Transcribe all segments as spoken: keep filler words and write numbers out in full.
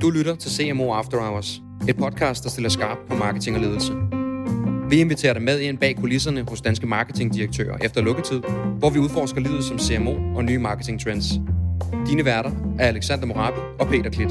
Du lytter til C M O After Hours, et podcast, der stiller skarpt på marketing og ledelse. Vi inviterer dig med ind bag kulisserne hos danske marketingdirektører efter lukketid, hvor vi udforsker livet som C M O og nye marketing trends. Dine værter er Alexander Morabi og Peter Klit.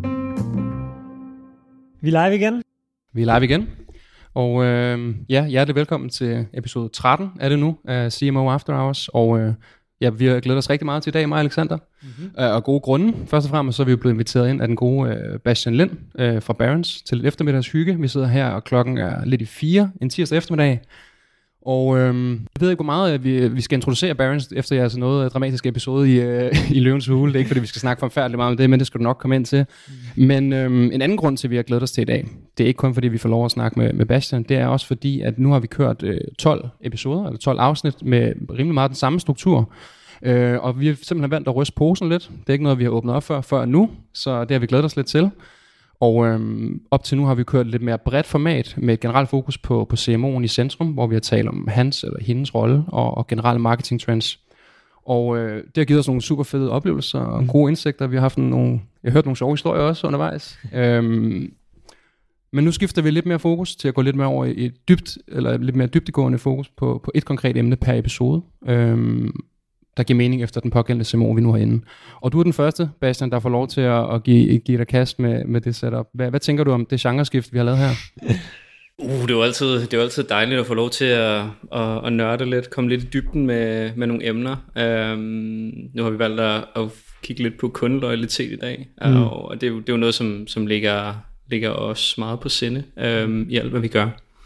Vi er live igen. Vi er live igen. Og øh, ja, hjertelig velkommen til episode tretten er det nu af C M O After Hours. Og øh, ja, vi har glædet os rigtig meget til i dag, mig og Alexander. Mm-hmm. Øh, og gode grunde. Først og fremmest så er vi jo blevet inviteret ind af den gode øh, Bastian Lind øh, fra Barons til eftermiddags hygge. Vi sidder her, og klokken er lidt i fire en tirsdag eftermiddag. Og øh, jeg ved ikke, hvor meget vi, vi skal introducere Barons efter jeres noget dramatisk episode i, øh, i Løvens Hule. Det er ikke, fordi vi skal snakke forfærdeligt meget om det, men det skal du nok komme ind til. Mm. Men øh, en anden grund til, at vi har glædet os til i dag, det er ikke kun fordi, vi får lov at snakke med, med Bastian. Det er også fordi, at nu har vi kørt øh, tolv episoder, eller tolv afsnit med rimelig meget den samme struktur. Øh, og vi har simpelthen valgt at ryste posen lidt. Det er ikke noget, vi har åbnet op for før nu, så det har vi glædet os lidt til. Og øhm, op til nu har vi kørt lidt mere bredt format med et generelt fokus på, på C M O'en i centrum, hvor vi har talt om hans eller hendes rolle og, og generelle marketing trends. Og øh, det har givet os nogle super fede oplevelser og gode indsigter. Vi har haft nogle, jeg har hørt nogle sjove historier også undervejs. øhm, men nu skifter vi lidt mere fokus til at gå lidt mere over i et dybt, eller lidt mere dybdegående fokus på, på et konkret emne per episode. Øhm, der giver mening efter den pågældende C M O, vi nu har inde. Og du er den første, Bastian, der får lov til at, at give, give dig kast med, med det setup. Hvad, hvad tænker du om det genreskift, vi har lavet her? Uh, det er jo altid, det er jo altid dejligt at få lov til at, at, at nørde lidt, komme lidt i dybden med, med nogle emner. Um, nu har vi valgt at, at kigge lidt på kundeloyalitet i dag, mm. og det er, jo, det er jo noget, som, som ligger, ligger os meget på sinde um, i alt, hvad vi gør.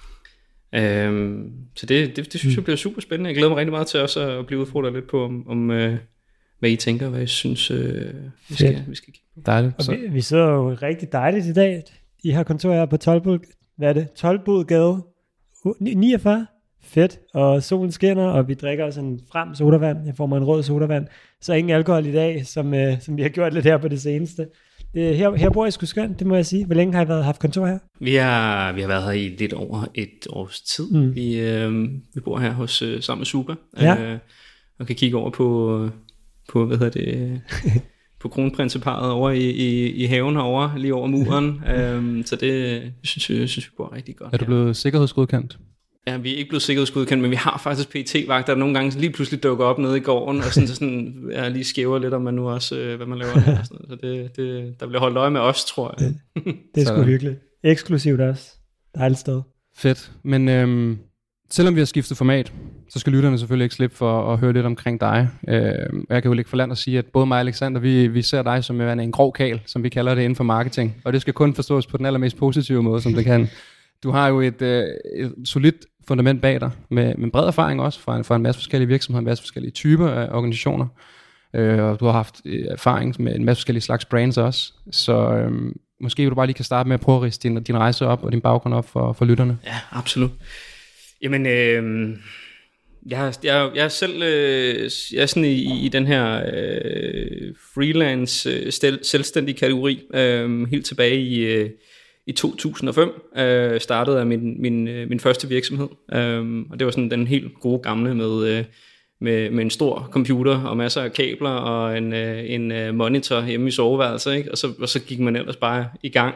Um, så det, det, det synes jeg bliver super spændende. Jeg glæder mig rigtig meget til også at blive udfordret lidt på, om, om uh, hvad I tænker, hvad I synes, uh, vi, skal, vi skal kigge på. Dejligt. Og vi, vi sidder jo rigtig dejligt i dag. I har kontor her på Toldbod, hvad er det? Toldbodgade niogfyrre. Fedt. Og solen skinner, og vi drikker også en frem sodavand. Jeg får mig en rød sodavand. Så ingen alkohol i dag, som, uh, som vi har gjort lidt her på det seneste. Det, her, her bor jeg sgu skønt, det må jeg sige. Hvor længe har I været, haft kontor her? Vi har, vi har været her i lidt over et års tid. Mm. Vi, øh, vi bor her hos øh, sammen med Super, ja. øh, og kan kigge over på, på hvad hedder det, på kronprinseparet over i, i, i haven herovre, lige over muren. øh, så det synes jeg, synes, vi bor rigtig godt. Er du blevet her. sikkerhedsgodkendt? Ja, vi er ikke blevet sikkerhedsgodkendt, men vi har faktisk P E T-vagter, der nogle gange lige pludselig dukker op nede i gården, og sådan, så sådan, ja, lige skæver lidt, om man nu også, øh, hvad man laver. Der, sådan, så det, det, der bliver holdt øje med os, tror jeg. Det, det er sgu hyggeligt. Eksklusivt også. Dejligt sted. Fedt. Men øhm, selvom vi har skiftet format, så skal lytterne selvfølgelig ikke slippe for at høre lidt omkring dig. Øhm, jeg kan jo ikke for land at sige, at både mig og Alexander, vi, vi ser dig som en grov kal, som vi kalder det inden for marketing. Og det skal kun forstås på den allermest positive måde, som det kan. Du har jo et, øh, et solidt fundament bag dig, med, med bred erfaring også, fra en, fra en masse forskellige virksomheder, en masse forskellige typer af organisationer. Øh, og du har haft erfaring med en masse forskellige slags brands også. Så øh, måske vil du bare lige kan starte med at prøve at riste din, din rejse op og din baggrund op for, for lytterne. Ja, absolut. Jamen, øh, jeg, jeg, jeg er selv øh, jeg er sådan i, i den her øh, freelance, øh, stel, selvstændig kategori, øh, helt tilbage i... Øh, I to tusind og fem øh, startede jeg min, min, min første virksomhed, øh, og det var sådan den helt gode gamle med, øh, med, med en stor computer og masser af kabler og en, øh, en monitor hjemme i soveværelset, ikke? Og, så, og så gik man ellers bare i gang.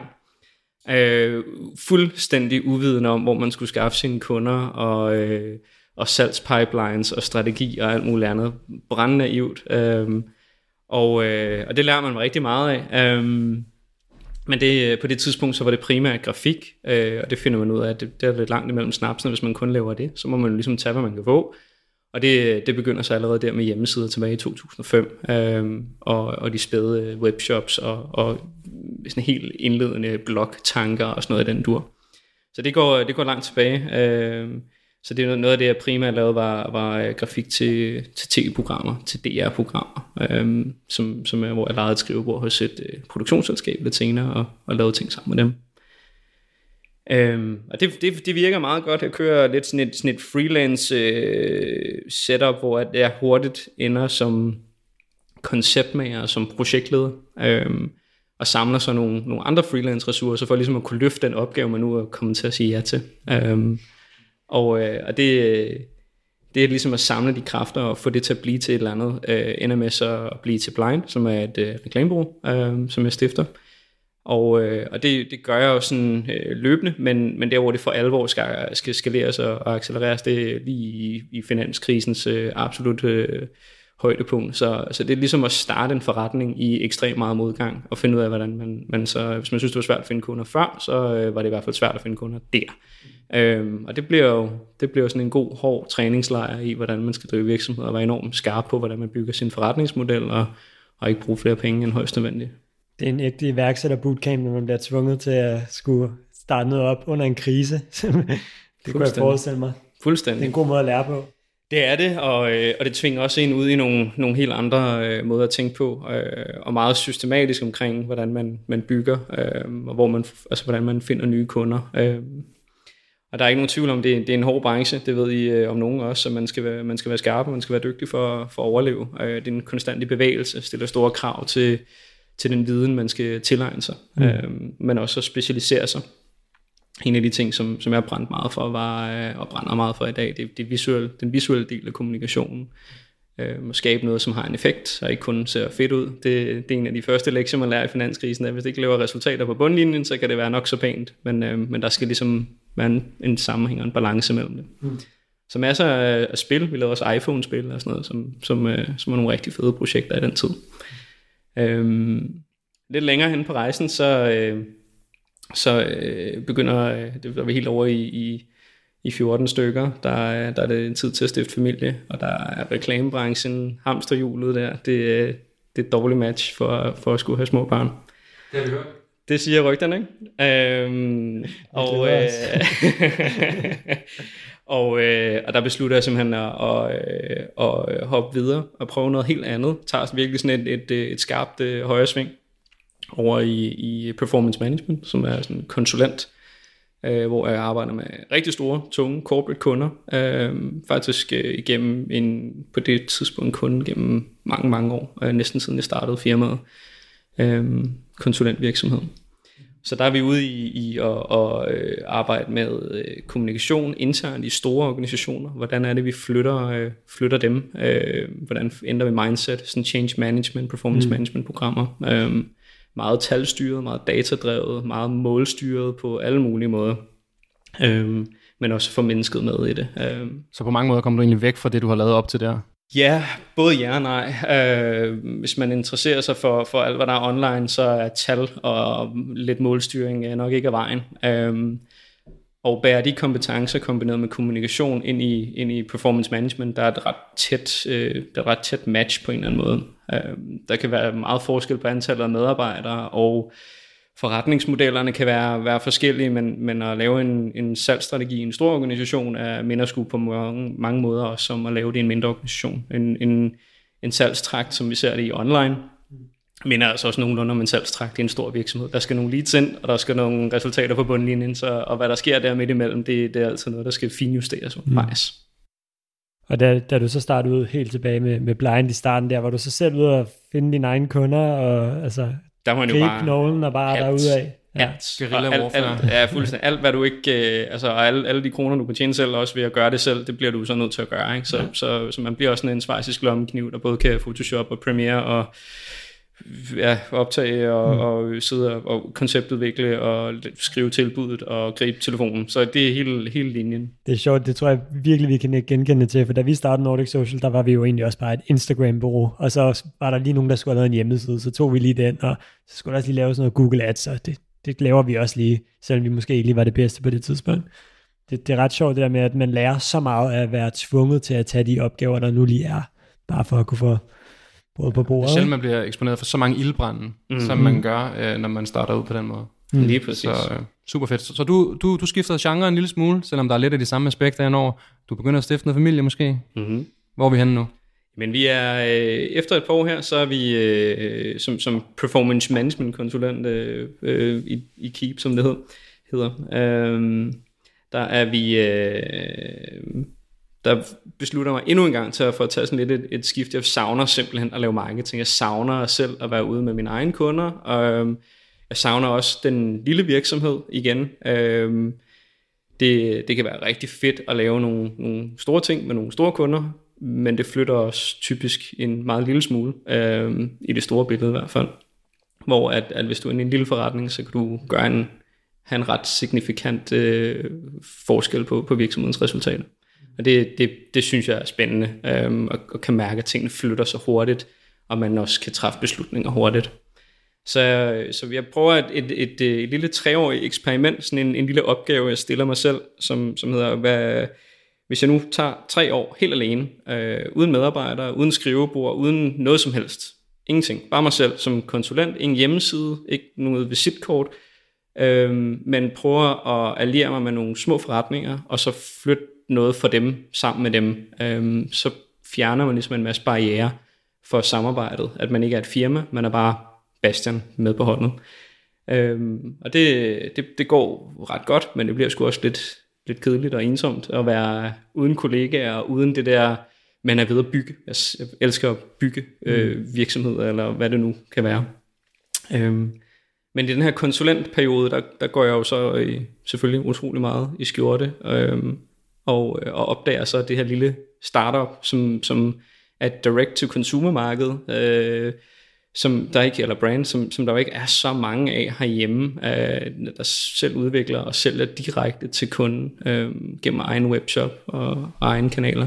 Øh, fuldstændig uvidende om, hvor man skulle skaffe sine kunder og, øh, og salgspipelines og strategi og alt muligt andet. Brandnaivt. Øh, og, øh, og det lærer man rigtig meget af. Øh, Men det, på det tidspunkt, så var det primært grafik, øh, og det finder man ud af, at det, det er lidt langt imellem snapsene, hvis man kun laver det. Så må man ligesom tage, hvad man kan få. Og det, det begynder så allerede der med hjemmesider tilbage i to tusind og fem, øh, og, og de spæde webshops, og, og sådan helt indledende blogtanker og sådan noget af den dur. Så det går, det går langt tilbage. Øh, så det er noget af det, jeg primært lavede, var, var grafik til, til tv-programmer, til D R-programmer, øhm, som, som er, hvor jeg lejede et skrivebord hos et øh, produktionsselskab lidt senere, og, og lavede ting sammen med dem. Øhm, og det, det, det virker meget godt. Jeg kører lidt sådan et, sådan et freelance øh, setup, hvor jeg hurtigt ender som konceptmager, som projektleder, øhm, og samler så nogle, nogle andre freelance ressourcer, for ligesom at kunne løfte den opgave, man nu er kommet til at sige ja til. Øhm, Og, øh, og det, det er ligesom at samle de kræfter og få det til at blive til et eller andet. Øh, ender med så at blive til Blind, som er et øh, reklamebureau, øh, som jeg stifter. Og, øh, og det, det gør jeg jo sådan øh, løbende, men, men der hvor det for alvor skal, skal skaleres og, og accelereres, det er lige i, i finanskrisens øh, absolut øh, højdepunkt. Så, så det er ligesom at starte en forretning i ekstremt meget modgang, og finde ud af, hvordan man, man så, hvis man synes, det var svært at finde kunder før, så øh, var det i hvert fald svært at finde kunder der. Øhm, og det bliver jo det bliver jo sådan en god, hård træningslejr i, hvordan man skal drive virksomhed, og være enormt skarp på, hvordan man bygger sin forretningsmodel, og, og ikke bruge flere penge end højst nødvendigt. Det er en ægte iværksætter bootcamp, når man bliver tvunget til at skulle starte noget op under en krise. Det kunne jeg forestille mig. Fuldstændig. Det er en god måde at lære på. Det er det, og, øh, og det tvinger også en ud i nogle, nogle helt andre øh, måder at tænke på, øh, og meget systematisk omkring, hvordan man, man bygger, øh, og hvor man, altså, hvordan man finder nye kunder. Øh, og der er ikke nogen tvivl om, det, det er en hård branche, det ved I øh, om nogen også, så man skal være, man skal være skarp, og man skal være dygtig for, for at overleve. Øh, det er en konstant bevægelse, stiller store krav til, til den viden, man skal tilegne sig, mm. øh, men også at specialisere sig. En af de ting, som, som jeg har brændt meget for, var, øh, og brænder meget for i dag, det, det visuelle, den visuelle del af kommunikationen. Øh, at skabe noget, som har en effekt, og ikke kun ser fedt ud. Det, det er en af de første lektier, man lærer i finanskrisen, at hvis det ikke laver resultater på bundlinjen, så kan det være nok så pænt, men, øh, men der skal ligesom være en, en sammenhæng og en balance mellem det. Mm. Så masser af, af spil, vi lavede også iPhone-spil og sådan noget, som, som, øh, som er nogle rigtig fede projekter i den tid. Øh, lidt længere hen på rejsen, så... Øh, så øh, begynder øh, det er vi helt over i, i, i fjorten stykker, der, der er det en tid til at stifte familie, og der er reklamebranchen, hamsterhjulet der, det, det er et dårligt match for, for at skulle have små børn. Det har vi hørt. Det siger rygterne, ikke? Øhm, og, øh, og, øh, og der beslutter jeg simpelthen at, at, at hoppe videre og prøve noget helt andet. Tager virkelig sådan et, et, et skarpt uh, højre sving over i, i performance management, som er sådan en konsulent, øh, hvor jeg arbejder med rigtig store, tunge corporate kunder. Øh, faktisk øh, igennem en, på det tidspunkt en kunde gennem mange, mange år, øh, næsten siden jeg startede firmaet, øh, konsulentvirksomhed. Så der er vi ude i, i at, at øh, arbejde med øh, kommunikation internt i store organisationer. Hvordan er det, vi flytter, øh, flytter dem? Øh, hvordan ændrer vi mindset? Sådan change management, performance mm. management programmer. Øh, meget talstyret, meget datadrevet, meget målstyret på alle mulige måder. Øhm, men også for mennesket med i det. Øhm. Så på mange måder kommer du egentlig væk fra det, du har lavet op til der? Ja, både ja og nej. Øh, hvis man interesserer sig for, for alt, hvad der er online, så er tal og lidt målstyring nok ikke af vejen. Øh, og bærer de kompetencer kombineret med kommunikation ind i, ind i performance management, der er et ret tæt, øh, der er et ret tæt match på en eller anden måde. Øh, der kan være meget forskel på antallet af medarbejdere, og forretningsmodellerne kan være, være forskellige, men, men at lave en, en salgsstrategi i en stor organisation er mindre sgu på mange, mange måder, også som at lave det i en mindre organisation. En, en, en salgstrakt, som vi ser det i online, minder altså også nogenlunde om en salgstrakt i en stor virksomhed. Der skal nogle leads ind, og der skal nogle resultater på bundlinjen, så, og hvad der sker der midt imellem, det, det er altså noget, der skal finjusteres undervejs. Mm. Og da, da du så startede ud helt tilbage med, med Blind i starten der, var du så selv ude at finde dine egne kunder, og altså der må gribe knoglen og bare derudad? Ja. Guerilla warfare. Ja, fuldstændig. Alt, hvad du ikke, øh, altså alle, alle de kroner, du kan tjene selv, også ved at gøre det selv, det bliver du så nødt til at gøre, ikke? Så, ja. så, så man bliver også sådan en schweizisk lommekniv, der både kan Photoshop og Premiere og ja, optage og, mm. og sidde og konceptudvikle og skrive tilbuddet og gribe telefonen. Så det er hele, hele linjen. Det er sjovt, det tror jeg virkelig, vi kan genkende til, for da vi startede Nordic Social, der var vi jo egentlig også bare et Instagram-bureau, og så var der lige nogen, der skulle have lavet en hjemmeside, så tog vi lige den, og så skulle der også lige lave sådan noget Google Ads, og det, det laver vi også lige, selvom vi måske ikke lige var det bedste på det tidspunkt. Det, det er ret sjovt det der med, at man lærer så meget af at være tvunget til at tage de opgaver, der nu lige er, bare for at kunne få både på bordet. Det er sjældent, man bliver eksponeret for så mange ildbrænde, mm. som man gør, øh, når man starter ud på den måde. Mm. Lige præcis. Så øh, super fedt. Så, så du, du, du skifter genre en lille smule, selvom der er lidt af de samme aspekter indover. Du begynder at stifte noget familie måske. Mm-hmm. Hvor er vi henne nu? Men vi er, øh, efter et par år her, så er vi øh, som, som performance management konsulent øh, øh, i, i Keep, som det hed, hedder. Øh, der er vi... Øh, der beslutter mig endnu en gang til at få taget sådan lidt et, et skift. Jeg savner simpelthen at lave marketing. Jeg savner selv at være ude med mine egne kunder. Og jeg savner også den lille virksomhed igen. Det, det kan være rigtig fedt at lave nogle, nogle store ting med nogle store kunder, men det flytter også typisk en meget lille smule, i det store billede i hvert fald. hvor at, at hvis du er i en lille forretning, så kan du gøre en, have en ret signifikant øh, forskel på, på virksomhedens resultater. Og det, det, det synes jeg er spændende, øh, og, og kan mærke, at tingene flytter så hurtigt, og man også kan træffe beslutninger hurtigt. Så, så jeg prøver et, et, et, et, et lille treårigt eksperiment, sådan en, en lille opgave, jeg stiller mig selv, som, som hedder, hvad, hvis jeg nu tager tre år helt alene, øh, uden medarbejdere, uden skrivebord, uden noget som helst, ingenting, bare mig selv som konsulent, ingen hjemmeside, ikke noget visitkort, øh, men prøver at alliere mig med nogle små forretninger, og så flytte noget for dem, sammen med dem, øh, så fjerner man ligesom en masse barrierer for samarbejdet, at man ikke er et firma, man er bare Bastian med på holdet. Øhm, og det, det, det går ret godt, men det bliver sgu også lidt, lidt kedeligt og ensomt at være uden kollegaer og uden det der, man er ved at bygge. Jeg elsker at bygge øh, virksomheder, eller hvad det nu kan være. Øhm, men i den her konsulentperiode, der, der går jeg jo så i, selvfølgelig utrolig meget i skjorte, øhm, og, og opdager så det her lille startup, som, som er et direct-to-consumer-marked, øh, som der ikke, eller brand, som, som der jo ikke er så mange af herhjemme, øh, der selv udvikler og sælger direkte til kunden øh, gennem egen webshop og egen kanaler.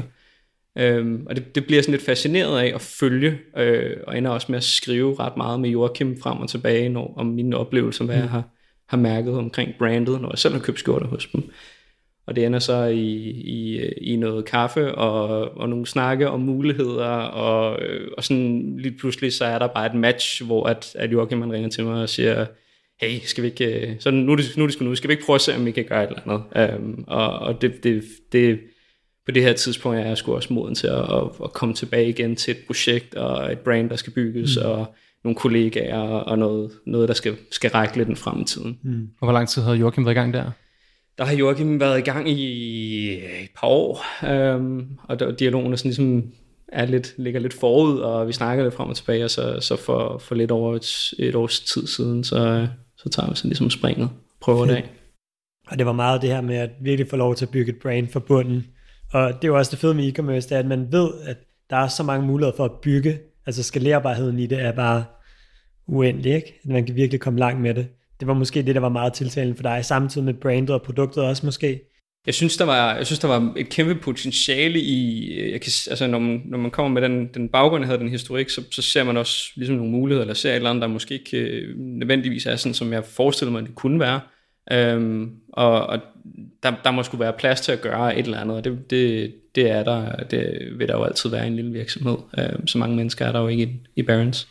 Øh, og det, det bliver sådan lidt fascineret af at følge, øh, og ender også med at skrive ret meget med Joachim frem og tilbage, når, om mine oplevelser, hvad jeg har, har mærket omkring brandet, når jeg selv har købt skjorter hos dem. Og det ender så i, i, i noget kaffe og, og nogle snakke om muligheder, og, og sådan lige pludselig så er der bare et match, hvor at, at Joachim man ringer til mig og siger, hey, skal vi ikke, så nu er det, nu er det sgu nu, skal vi ikke prøve at se, om vi kan gøre et eller andet. Um, og og det, det, det, på det her tidspunkt er jeg sgu også moden til at, at, at komme tilbage igen til et projekt og et brand, der skal bygges, mm. og nogle kollegaer og noget, noget der skal, skal række lidt frem i tiden. Mm. Og hvor lang tid havde Joachim været i gang der? Der har Joachim været i gang i et par år, øhm, og der, dialogen er sådan ligesom er lidt, ligger lidt forud, og vi snakker lidt frem og tilbage, og så, så for, for lidt over et, et års tid siden, så, så tager vi sådan ligesom springet, prøver det af. Og det var meget det her med at virkelig få lov til at bygge et brand for bunden, og det er jo også det fede med e-commerce, det er, at man ved, at der er så mange muligheder for at bygge, altså skalerbarheden i det er bare uendelig, ikke? Man kan virkelig komme langt med det. Det var måske det, der var meget tiltalende for dig, samtidig med brandet og produktet også måske. Jeg synes, der var, jeg synes, der var et kæmpe potentiale i, jeg kan, altså når man, når man kommer med den, den baggrund, jeg havde den historik, så, så ser man også ligesom nogle muligheder, eller ser et eller andet, der måske ikke øh, nødvendigvis er sådan, som jeg forestiller mig, det kunne være. Øhm, og og der, der må sgu være plads til at gøre et eller andet, og det, det, det er der, det vil der jo altid være i en lille virksomhed. Øhm, så mange mennesker er der jo ikke i, i Barron's.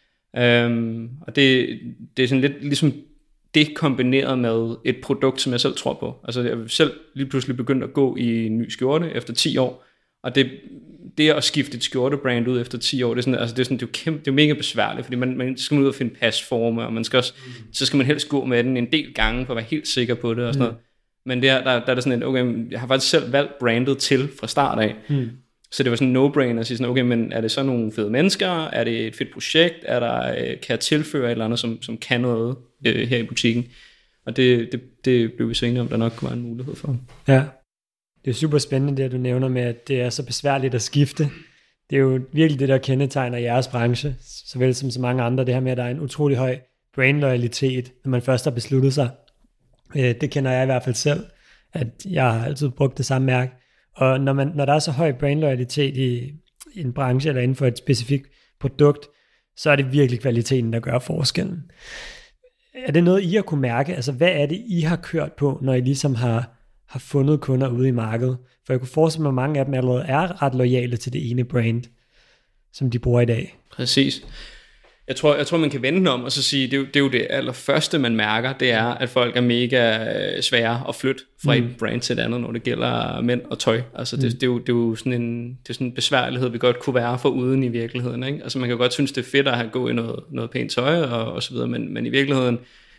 Øhm, og det, det er sådan lidt ligesom det kombineret med et produkt, som jeg selv tror på. Altså jeg selv lige pludselig begyndt at gå i en ny skjorte efter ti år, og det, det at skifte et skjortebrand ud efter ti år, det er sådan, altså det er sådan, det er jo kæmpe, det er jo mega besværligt, fordi man, man skal ud og finde pasforme, og man skal også, mm. så skal man helst gå med den en del gange, for at være helt sikker på det og sådan mm. noget. Men der, der, der er det sådan, at okay, jeg har faktisk selv valgt brandet til fra start af. Mm. Så det var sådan en no-brainer at sige sådan, okay, men er det så nogle fede mennesker? Er det et fedt projekt? Er der, kan jeg tilføre et eller andet, som, som kan noget øh, her i butikken? Og det, det, det blev vi så enige om, der nok var en mulighed for. Ja, det er super spændende det, du nævner med, at det er så besværligt at skifte. Det er jo virkelig det, der kendetegner jeres branche, såvel som så mange andre, det her med, at der er en utrolig høj brandloyalitet, når man først har besluttet sig. Det kender jeg i hvert fald selv, at jeg har altid brugt det samme mærke. Og når, man, når der er så høj brandloyalitet i, i en branche eller inden for et specifikt produkt, så er det virkelig kvaliteten, der gør forskellen. Er det noget, I har kunne mærke? Altså, hvad er det, I har kørt på, når I ligesom har, har fundet kunder ude i markedet? For jeg kunne forestille mig, at mange af dem allerede er ret loyale til det ene brand, som de bruger i dag. Præcis. Jeg tror, jeg tror, man kan vende den om og så sige, det er, jo, det er jo det allerførste, man mærker, det er, at folk er mega svære at flytte fra mm. et brand til et andet, når det gælder mænd og tøj. Altså, det, mm. det, er, jo, det er jo sådan en, det er sådan en besværlighed, vi godt kunne være for uden i virkeligheden. Ikke? Altså, man kan godt synes, det er fedt at have gå i noget, noget pænt tøj og, og så videre, men, men i virkeligheden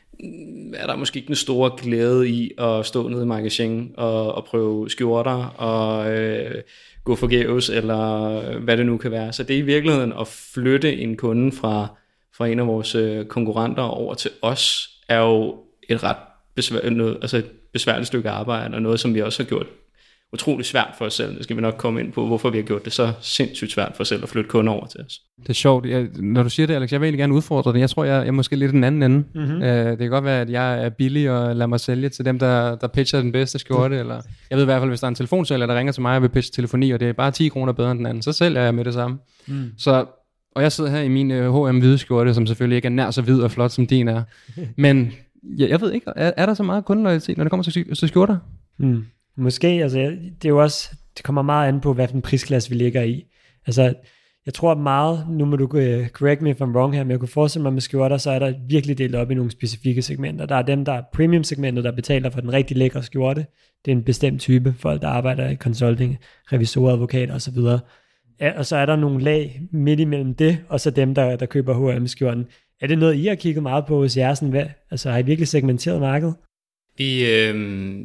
er der måske ikke den store glæde i at stå nede i magasin og, og prøve skjorter og øh, gå forgæves, eller hvad det nu kan være. Så det er i virkeligheden at flytte en kunde fra, fra en af vores konkurrenter over til os, er jo et ret besvær, noget, altså et besværligt stykke arbejde, og noget, som vi også har gjort utrolig svært for os selv. Det skal vi nok komme ind på, hvorfor vi har gjort det så sindssygt svært for os selv at flytte kunder over til os. Det er sjovt. Jeg, når du siger det, Alex, jeg vil egentlig gerne udfordre det. Jeg tror, jeg, jeg er måske lidt den anden ende. Mm-hmm. Uh, det kan godt være, at jeg er billig og lader mig sælge til dem, der, der pitcher den bedste skjorte. Eller, jeg ved i hvert fald, hvis der er en telefonsælger, der ringer til mig og vil pitche telefoni, og det er bare ti kroner bedre end den anden, så sælger jeg med det samme. Mm. Så, og jeg sidder her i min uh, H og M hvide skjorte, som selvfølgelig ikke er nær så hvid og flot som din er. Men jeg, jeg ved ikke, er, er der så meget kundeloyalitet, når det kommer til, til skjorter? Mm. Måske, altså det er jo også, det kommer meget an på, hvad for en prisklasse vi ligger i. Altså, jeg tror meget, nu må du uh, correct me if I'm wrong her, men jeg kunne forestille mig med skjorter, så er der virkelig delt op i nogle specifikke segmenter. Der er dem, der er premium-segmentet, der betaler for den rigtig lækre skjorte. Det er en bestemt type, folk der arbejder i consulting, revisorer, advokater osv. Ja, og så er der nogle lag midt imellem det, og så dem, der, der køber H og M-skjorten. Er det noget, I har kigget meget på hos jer? Sådan, hvad? Altså, har I virkelig segmenteret markedet? Vi øh,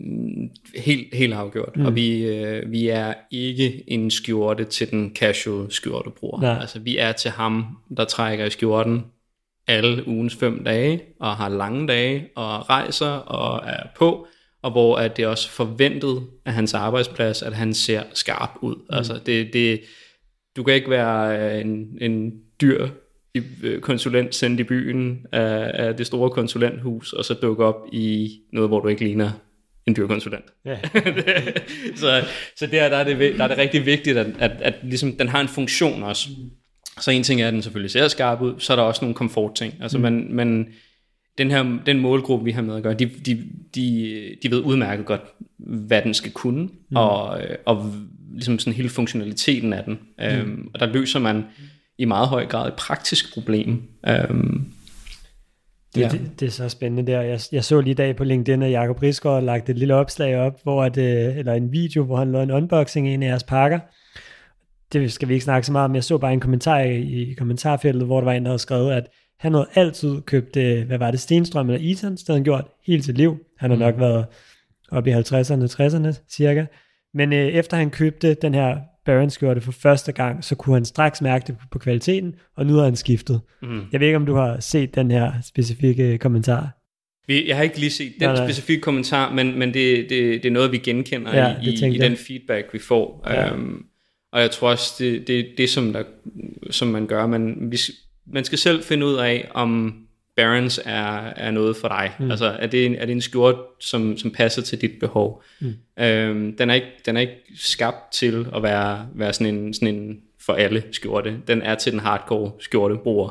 helt, helt afgjort, mm. og vi, øh, vi er ikke en skjorte til den casual skjortebruger. Nej. Altså vi er til ham, der trækker i skjorten alle ugens fem dage, og har lange dage, og rejser, og er på, og hvor at det er også forventet af hans arbejdsplads, at han ser skarp ud. Mm. Altså det, det, du kan ikke være en, en dyr konsulent sendt i byen af, af det store konsulenthus, og så dukke op i noget, hvor du ikke ligner en dyr konsulent. Yeah. så så der, der, er det, der er det rigtig vigtigt, at, at, at ligesom, den har en funktion også. Mm. Så en ting er, at den selvfølgelig ser skarp ud, så er der også nogle komfortting. Altså, mm. man, man, den, her, den målgruppe, vi har med at gøre, de, de, de, de ved udmærket godt, hvad den skal kunne, mm. og, og ligesom sådan hele funktionaliteten af den. Mm. Um, og der løser man i meget høj grad et praktisk problem. Um, det, ja. det, det er så spændende der. Jeg, jeg så lige i dag på LinkedIn, at Jacob Risgaard har lagt et lille opslag op, hvor at, eller en video, hvor han lavede en unboxing af en af jeres pakker. Det skal vi ikke snakke så meget om. Jeg så bare en kommentar i, i kommentarfeltet, hvor der var en, der havde skrevet, at han havde altid købt, hvad var det, Stenstrøm eller Eaton, det havde han gjort hele sit liv. Han har mm. nok været oppe i halvtredserne, tresserne cirka. Men øh, efter han købte den her Barons-skjorte for første gang, så kunne han straks mærke det på kvaliteten, og nu har han skiftet. Mm. Jeg ved ikke, om du har set den her specifikke kommentar. Jeg har ikke lige set den nej, nej. specifikke kommentar, men, men det, det, det er noget, vi genkender ja, i, i, i den feedback, vi får. Ja. Um, og jeg tror også, det er det, det som, der, som man gør. Man, vi, man skal selv finde ud af, om Barons er, er noget for dig. Mm. Altså, er det, en, er det en skjorte, som, som passer til dit behov? Mm. Um, den, er ikke, den er ikke skabt til at være, være sådan, en, sådan en for alle skjorte. Den er til den hardcore skjortebruger.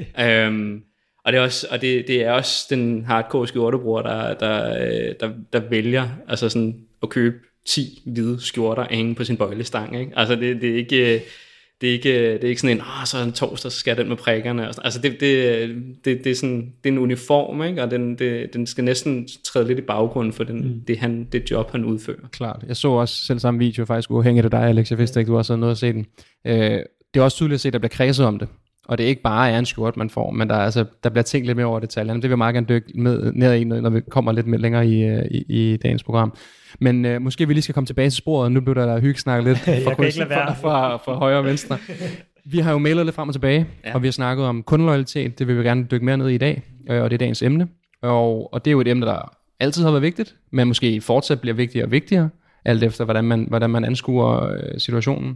um, og det er også, og det, det er også den hardcore skjortebruger, der, der, der, der vælger altså sådan at købe ti hvide skjorter at hænge på sin bøjlestang, ikke? Altså det, det er ikke det er ikke det er ikke sådan en åh, så er en torsdag, så skal jeg den med prikkerne. Altså det det det det er sådan det er en uniform, ikke? Og den det, den skal næsten træde lidt i baggrunden for den mm. det han det job han udfører. Klart. Jeg så også selv samme video faktisk uafhængigt af dig, Alex. Jeg vidste ikke du også havde noget at se den. Øh, det er også tydeligt at se, at der bliver kredset om det. Og det er ikke bare er en skjort, man får, men der, er, altså, der bliver tænkt lidt mere over detaljerne. Det vil jeg meget gerne dykke med, ned i, når vi kommer lidt med længere i, i, i dagens program. Men øh, måske vi lige skal komme tilbage til sporet. Nu bliver der hyggesnakket lidt fra, fra, fra, fra højre og venstre. Vi har jo mailet lidt frem og tilbage, ja. Og vi har snakket om kundeloyalitet. Det vil vi gerne dykke mere ned i i dag, og det er dagens emne. Og, og det er jo et emne, der altid har været vigtigt, men måske fortsat bliver vigtigere og vigtigere, alt efter hvordan man, hvordan man anskuer øh, situationen.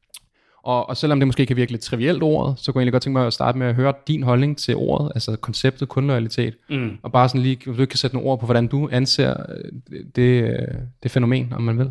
Og, og selvom det måske kan virke lidt trivielt ordet, så kunne jeg egentlig godt tænke mig at starte med at høre din holdning til ordet, altså konceptet kundeloyalitet. Mm. Og bare sådan lige, hvis du ikke kan sætte nogle ord på, hvordan du anser det, det fænomen, om man vil.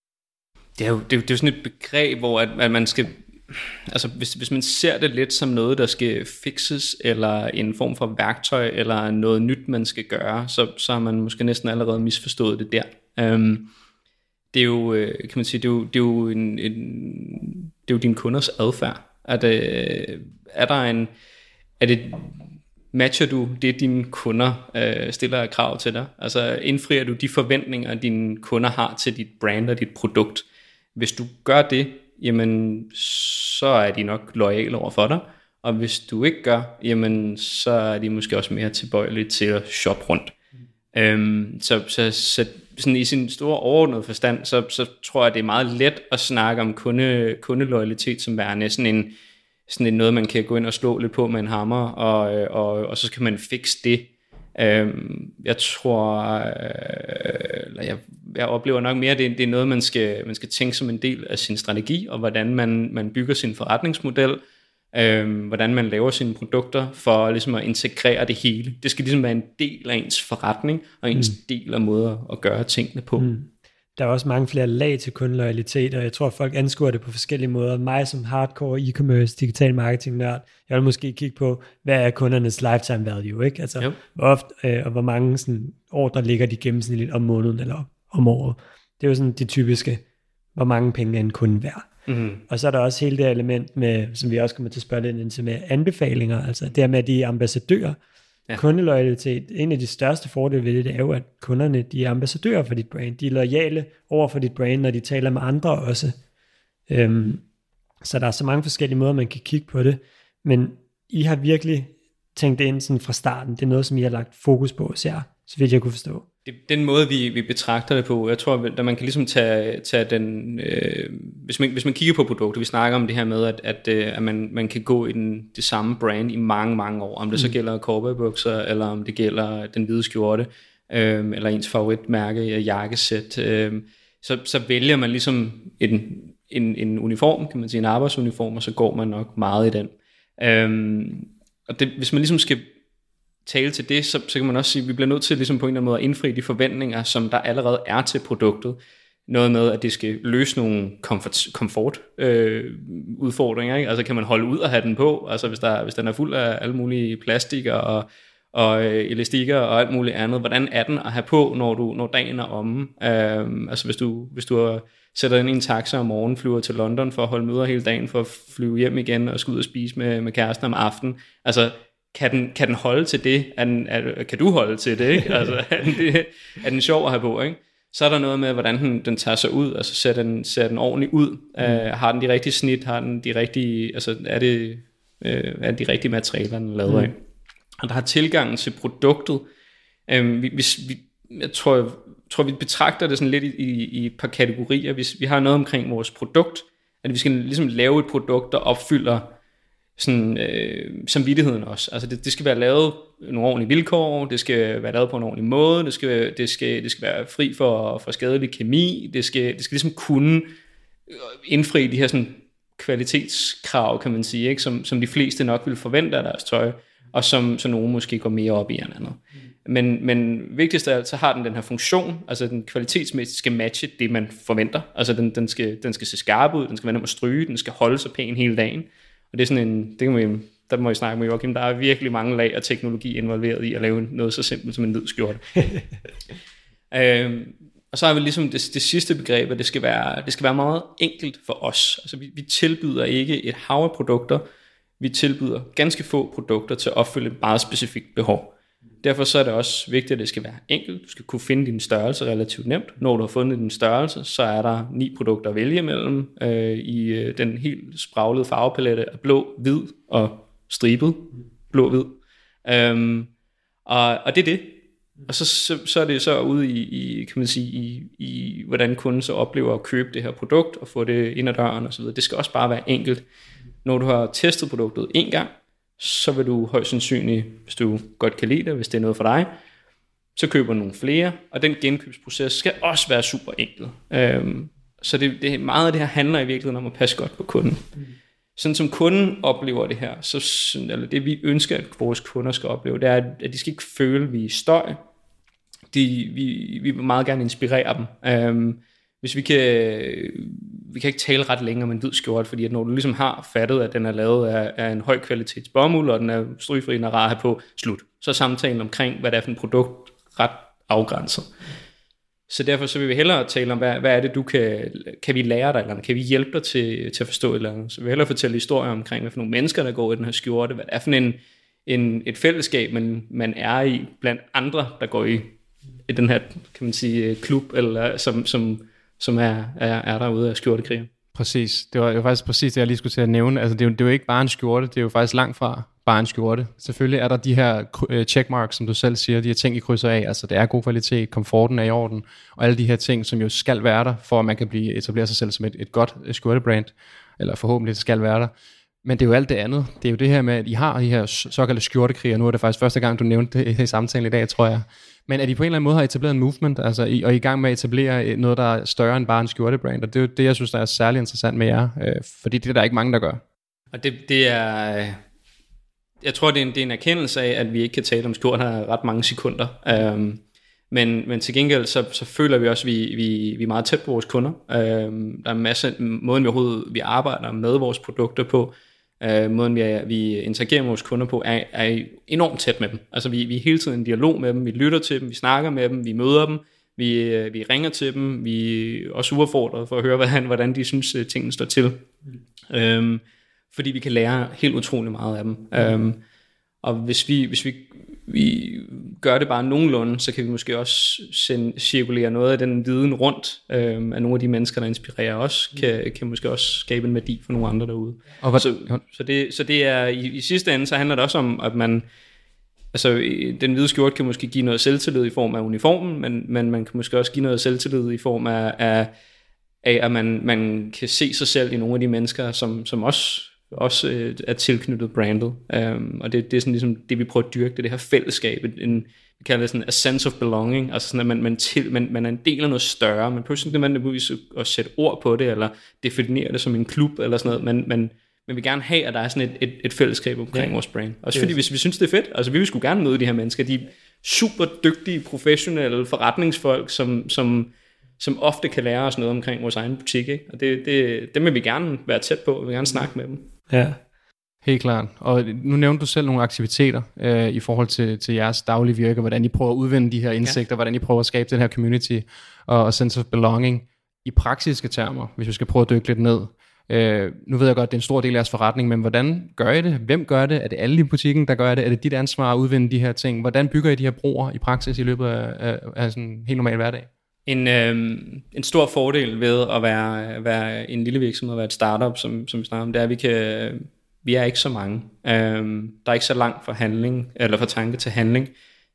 Det er jo, det er jo, det er jo sådan et begreb, hvor at, at man skal, altså hvis, hvis man ser det lidt som noget, der skal fixes, eller en form for værktøj, eller noget nyt, man skal gøre, så, så har man måske næsten allerede misforstået det der. Um, det er jo, kan man sige, det er jo, det er jo en, en det er jo dine kunders adfærd. Er, det, er der en, er det, matcher du det, dine kunder øh, stiller af krav til dig? Altså indfrier du de forventninger, dine kunder har til dit brand og dit produkt? Hvis du gør det, jamen så er de nok loyale over for dig. Og hvis du ikke gør, jamen så er de måske også mere tilbøjelige til at shoppe rundt. Mm. Øhm, så, så, så sådan i sin store overordnede forstand, så, så tror jeg, det er meget let at snakke om kunde, kundeloyalitet som værende sådan en, sådan en noget, man kan gå ind og slå lidt på med en hammer, og, og, og så kan man fikse det. Øhm, jeg tror, øh, eller jeg, jeg oplever nok mere, at det, det er noget, man skal, man skal tænke som en del af sin strategi, og hvordan man, man bygger sin forretningsmodel, øh, hvordan man laver sine produkter, for ligesom at integrere det hele. Det skal ligesom være en del af ens forretning, og ens mm. del af måder at gøre tingene på. Mm. Der er også mange flere lag til kundeloyalitet, og jeg tror, at folk anskuer det på forskellige måder. Mig som hardcore e-commerce, digital marketing nørd, jeg vil måske kigge på, hvad er kundernes lifetime value, ikke? Altså, yep. hvor ofte, øh, og hvor mange sådan, ordre ligger de gennemsnitligt om måneden eller om året. Det er jo sådan de typiske, hvor mange penge er en kunde værd. Mm-hmm. Og så er der også hele det element med, som vi også kommer til at spørge lidt ind til, med anbefalinger, altså det her med, at de er ambassadører. Ja. Kundeloyalitet, en af de største fordele ved det, det er jo, at kunderne, de er ambassadører for dit brand. De er loyale over for dit brand, når de taler med andre også. Øhm, så der er så mange forskellige måder, man kan kigge på det. Men I har virkelig tænkt det ind sådan fra starten. Det er noget, som I har lagt fokus på, så, jeg, så vidt jeg kunne forstå. Det, den måde, vi, vi betragter det på, jeg tror, at man kan ligesom tage, tage den, øh, hvis, man, hvis man kigger på produkter, vi snakker om det her med, at, at, at man, man kan gå i den, det samme brand i mange, mange år, om det så gælder cowboybukser, eller om det gælder den hvide skjorte, øh, eller ens favoritmærke, jakkesæt, øh, så, så vælger man ligesom en, en, en uniform, kan man sige, en arbejdsuniform, og så går man nok meget i den. Øh, og det, hvis man ligesom skal tale til det, så, så kan man også sige, at vi bliver nødt til ligesom på en eller anden måde at indfri de forventninger, som der allerede er til produktet. Noget med, at det skal løse nogle komfort, komfort øh, udfordringer. Ikke? Altså kan man holde ud og have den på, altså hvis, der, hvis den er fuld af alle mulige plastikker og, og øh, elastikker og alt muligt andet. Hvordan er den at have på, når, du, når dagen er omme? Øh, altså hvis du, hvis du sætter ind i en taxa om morgenen, flyver til London for at holde møder hele dagen, for at flyve hjem igen og skal ud og spise med, med kæresten om aftenen. Altså Kan den, kan den holde til det? Er den, er, kan du holde til det? Ikke? Altså, er, den, det, er den sjov at have på? Ikke? Så er der noget med, hvordan den, den tager sig ud. Altså ser den, ser den ordentligt ud? Mm. Uh, har den de rigtige snit? Har den de rigtige, altså, er, det, uh, er det de rigtige materialer, den er lavet af? Mm. Og der har tilgangen til produktet. Um, vi, hvis vi, jeg tror, jeg tror, vi betragter det sådan lidt i, i, i et par kategorier. Hvis vi har noget omkring vores produkt, at vi skal ligesom lave et produkt, der opfylder sådan øh, samvittigheden også. Altså det, det skal være lavet nogle ordentlige vilkår, det skal være lavet på en ordentlig måde, det skal, det skal, det skal være fri for, for skadelig kemi, det skal, det skal ligesom kunne indfri de her sådan kvalitetskrav, kan man sige, ikke? Som, som de fleste nok vil forvente af deres tøj, og som, som nogen måske går mere op i end andet. Men, men vigtigst af alt, så har den den her funktion, altså den kvalitetsmæssigt skal matche det, man forventer. Altså den, den, skal, den skal se skarp ud, den skal være nem at stryge, den skal holde sig pæn hele dagen. Og det er sådan en, det kan man, der må vi snakke med Joachim, der er virkelig mange lag af teknologi involveret i at lave noget så simpelt som en hvid skjorte. øhm, og så har vi ligesom det, det sidste begreb, at det skal være, det skal være meget enkelt for os. Altså vi, vi tilbyder ikke et hav af produkter, vi tilbyder ganske få produkter til at opfylde et meget specifikt behov. Derfor så er det også vigtigt, at det skal være enkelt. Du skal kunne finde din størrelse relativt nemt. Når du har fundet din størrelse, så er der ni produkter at vælge mellem øh, i øh, den helt spraglede farvepalette af blå, hvid og stribet. Blå-hvid. Øhm, og, og det er det. Og så, så, så er det så ude i, i, kan man sige, i, i hvordan kunden så oplever at købe det her produkt og få det ind ad døren og så videre. Det skal også bare være enkelt. Når du har testet produktet en gang, så vil du højst sandsynligt, hvis du godt kan lide det, hvis det er noget for dig, så køber du nogle flere, og den genkøbsproces skal også være super enkel. Øhm, så det, det, meget af det her handler i virkeligheden om at passe godt på kunden. Mm. Sådan som kunden oplever det her, så, eller det vi ønsker, at vores kunder skal opleve, det er, at de skal ikke føle, at vi er støj. De, vi, vi vil meget gerne inspirere dem. Øhm, hvis vi kan... Vi kan ikke tale ret længe om en hvid skjorte, fordi at når du ligesom har fattet, at den er lavet af, af en høj kvalitets bomuld, og den er strygfri og rar at have på, slut. Så er samtalen omkring, hvad det er for et produkt, ret afgrænset. Så derfor så vil vi hellere tale om, hvad, hvad er det, du kan, kan vi lære dig, eller kan vi hjælpe dig til, til at forstå et eller andet. Så vi vil hellere fortælle historier omkring, hvad for nogle mennesker, der går i den her skjorte, hvad det er for en, en, et fællesskab, man, man er i blandt andre, der går i, i den her, kan man sige, klub, eller som... som som er, er, er derude af skjortekriger. Præcis. Det var jo faktisk præcis det, jeg lige skulle til at nævne. Altså, det, er jo, det er jo ikke bare en skjorte, det er jo faktisk langt fra bare en skjorte. Selvfølgelig er der de her checkmarks, som du selv siger, de her ting, I krydser af. Altså, det er god kvalitet, komforten er i orden, og alle de her ting, som jo skal være der, for at man kan blive etablere sig selv som et, et godt skjortebrand, eller forhåbentlig det skal være der. Men det er jo alt det andet. Det er jo det her med, at I har de her såkaldte skjortekriger. Nu er det faktisk første gang, du nævnte det i samtalen i dag, tror jeg. Men at I på en eller anden måde har etableret en movement, altså, I, og I er i gang med at etablere noget, der er større end bare en skjortebrand. Og det er jo det, jeg synes, der er særlig interessant med jer. Øh, fordi det er der ikke mange, der gør. Og det, det er... Jeg tror, det er, en, det er en erkendelse af, at vi ikke kan tale om skjorter ret mange sekunder. Um, men, men til gengæld, så, så føler vi også, at vi, vi, vi er meget tæt på vores kunder. Um, der er en masse... Måden, vi overhovedet vi arbejder med vores produkter på, uh, måden, vi, er, vi interagerer med vores kunder på, er, er enormt tæt med dem. Altså, vi, vi er hele tiden i dialog med dem. Vi lytter til dem, vi snakker med dem, vi møder dem. Vi, vi ringer til dem. Vi er også uaffordret for at høre, hvordan, hvordan de synes, tingene står til. Um, fordi vi kan lære helt utrolig meget af dem. Mm. Um, og hvis vi, hvis vi, vi gør det bare nogenlunde, så kan vi måske også sende, cirkulere noget af den viden rundt um, af nogle af de mennesker, der inspirerer os, mm. kan, kan måske også skabe en værdi for nogle andre derude. Og hvad, så, så, det, så det er, i, i sidste ende, så handler det også om, at man, altså den hvide skjorte kan måske give noget selvtillid i form af uniformen, men, men man kan måske også give noget selvtillid i form af, af, af at man, man kan se sig selv i nogle af de mennesker, som, som også også øh, er tilknyttet brandet, um, og det, det er sådan ligesom det, vi prøver at dyrke, det, det her fællesskab, en, vi kalder det sådan a sense of belonging, altså sådan, at man, man, til, man, man er en del af noget større, man pludselig ikke nødvendigvis at sætte ord på det, eller definere det som en klub, eller sådan noget, men, men, men vi vil gerne have, at der er sådan et, et, et fællesskab omkring ja. vores brand, også fordi hvis vi synes, det er fedt, altså vi vil sgu gerne møde de her mennesker, de er super dygtige, professionelle forretningsfolk, som, som som ofte kan lære os noget omkring vores egen butik, ikke? Og det, det, dem vil vi gerne være tæt på, vi vil gerne snakke med dem. Ja, helt klart. Og nu nævnte du selv nogle aktiviteter øh, i forhold til, til jeres daglige virke, hvordan I prøver at udvinde de her indsigter, ja. hvordan I prøver at skabe den her community og, og sense of belonging i praktiske termer, hvis vi skal prøve at dykke lidt ned. Øh, nu ved jeg godt, at det er en stor del af jeres forretning, men hvordan gør I det? Hvem gør det? Er det alle i butikken, der gør det? Er det dit ansvar at udvinde de her ting? Hvordan bygger I de her broer i praksis i løbet af, af, af sådan en helt normal hverdag? En, øh, en stor fordel ved at være, være en lille virksomhed og være et startup, som, som vi snakker om, det er, at vi, kan, vi er ikke så mange. Øh, der er ikke så langt fra handling, eller fra tanke til handling.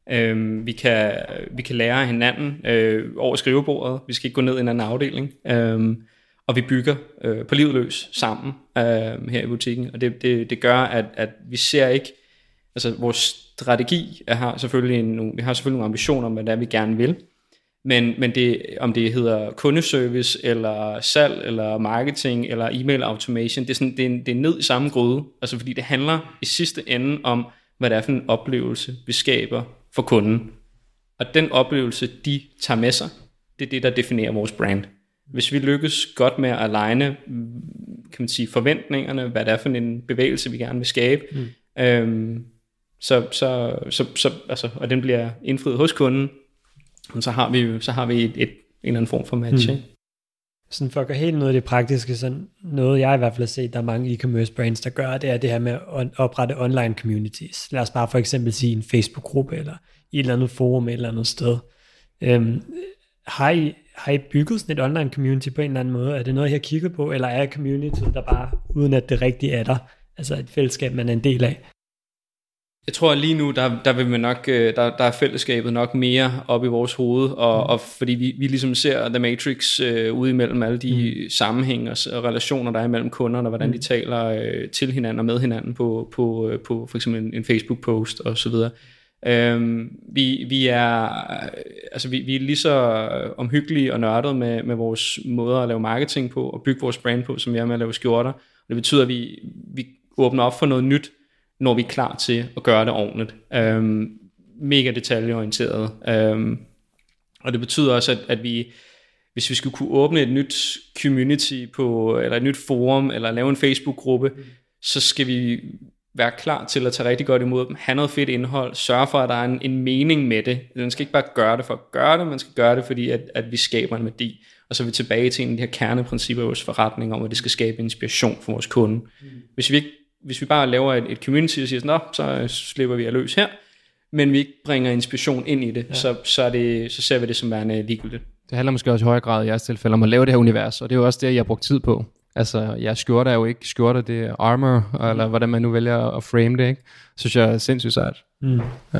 Øh, vi, kan, vi kan lære hinanden øh, over skrivebordet. Vi skal ikke gå ned i en anden afdeling. Øh, og vi bygger øh, på livet løs sammen øh, her i butikken. Og det, det, det gør, at, at vi ser ikke... Altså vores strategi er, har selvfølgelig en, vi har selvfølgelig nogle ambitioner om, hvad det er, vi gerne vil. Men, men det, om det hedder kundeservice, eller salg, eller marketing, eller e-mail automation, det er, sådan, det, er, det er ned i samme gryde. Altså fordi det handler i sidste ende om, hvad det er for en oplevelse, vi skaber for kunden. Og den oplevelse, de tager med sig, det er det, der definerer vores brand. Hvis vi lykkes godt med at aligne, kan man sige, forventningerne, hvad det er for en bevægelse, vi gerne vil skabe, mm. øhm, så, så, så, så, altså, og den bliver indfriet hos kunden, så har vi, så har vi et, et, en eller anden form for match. Mm. Sådan for at gå helt ned i det praktiske, sådan noget jeg i hvert fald har set, der er mange e-commerce brands, der gør, det er det her med at oprette online communities. Lad os bare for eksempel sige en Facebook-gruppe, eller i et eller andet forum et eller andet sted. Øhm, har, I, har I bygget sådan et online community på en eller anden måde? Er det noget, I har kigget på, eller er communityet der bare, uden at det rigtigt er der? Altså et fællesskab, man er en del af? Jeg tror at lige nu, der, der vil man nok, der, der er fællesskabet nok mere op i vores hoved, og, mm. og fordi vi, vi ligesom ser The Matrix øh, ude imellem alle de mm. sammenhæng og, og relationer, der er imellem kunderne, og hvordan mm. de taler øh, til hinanden og med hinanden på, på, øh, på for eksempel en, en Facebook-post og så videre. Øhm, vi, vi, er, altså vi, vi er lige så omhyggelige og nørdede med, med vores måder at lave marketing på, og bygge vores brand på, som vi er med at lave skjorter. Og det betyder, at vi, vi åbner op for noget nyt, når vi er klar til at gøre det ordentligt. Øhm, mega detaljeorienteret. Øhm, og det betyder også, at, at vi, hvis vi skulle kunne åbne et nyt community på, eller et nyt forum, eller lave en Facebook-gruppe, mm. så skal vi være klar til at tage rigtig godt imod dem, have noget fedt indhold, sørge for, at der er en, en mening med det. Man skal ikke bare gøre det for at gøre det, man skal gøre det, fordi at, at vi skaber en værdi. Og så er vi tilbage til en af de her kerneprincipper i vores forretning, om at det skal skabe inspiration for vores kunde. Mm. Hvis vi ikke Hvis vi bare laver et, et community og siger sådan, så slipper vi at løs her, men vi ikke bringer inspiration ind i det, ja. så, så, er det, så ser vi det som værende ligegyldigt. Det handler måske også i højere grad i jeres tilfælde om at lave det her univers, og det er jo også det, jeg har brugt tid på. Altså, jeres skjorter er jo ikke skjorter, det er armor, mm. eller hvordan man nu vælger at frame det, ikke? Synes jeg er sindssygt sejt. Mm. Ja.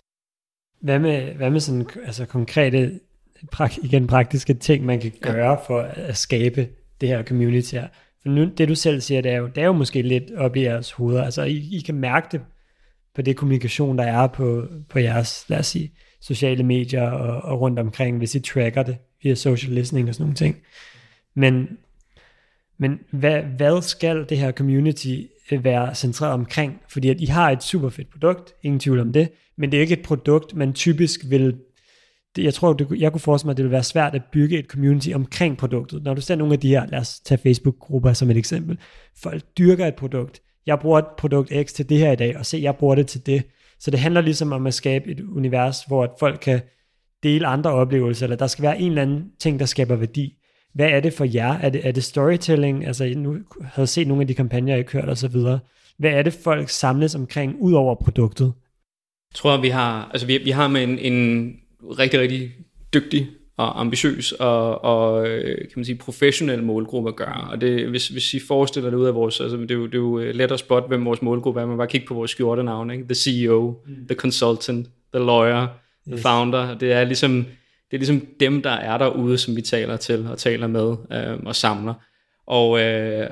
Hvad med, hvad med sådan altså konkrete, igen praktiske ting, man kan gøre ja. for at skabe det her community her? nu, det du selv siger, det er, jo, det er jo måske lidt op i jeres hoveder. Altså, I, I kan mærke det på det kommunikation, der er på, på jeres, lad os sige, sociale medier og, og rundt omkring, hvis I tracker det via social listening og sådan nogle ting. Men, men hvad, hvad skal det her community være centreret omkring? Fordi at I har et super fedt produkt, ingen tvivl om det, men det er ikke et produkt, man typisk vil, jeg tror, det, jeg kunne forestille mig, at det vil være svært at bygge et community omkring produktet. Når du ser nogle af de her, lad os tage Facebook-grupper som et eksempel, folk dyrker et produkt, jeg bruger et produkt X til det her i dag, og se, jeg bruger det til det. Så det handler ligesom om at skabe et univers, hvor folk kan dele andre oplevelser, eller der skal være en eller anden ting, der skaber værdi. Hvad er det for jer? Er det, er det storytelling? Altså, nu havde jeg set nogle af de kampagner, I kørt og så videre. Hvad er det, folk samles omkring, ud over produktet? Jeg tror, vi har, altså vi, vi har med en, en rigtig, rigtig dygtig og ambitiøs og, og kan man sige, professionel målgruppe at gøre. Og det, hvis, hvis I forestiller det ud af vores, altså det er jo, det er jo let at spotte, hvem vores målgruppe er. Man bare kigge på vores skjortenavn, ikke? The C E O, mm. the consultant, the lawyer, the yes. founder. Det er ligesom, det er ligesom dem, der er derude, som vi taler til og taler med øh, og samler. Og, øh,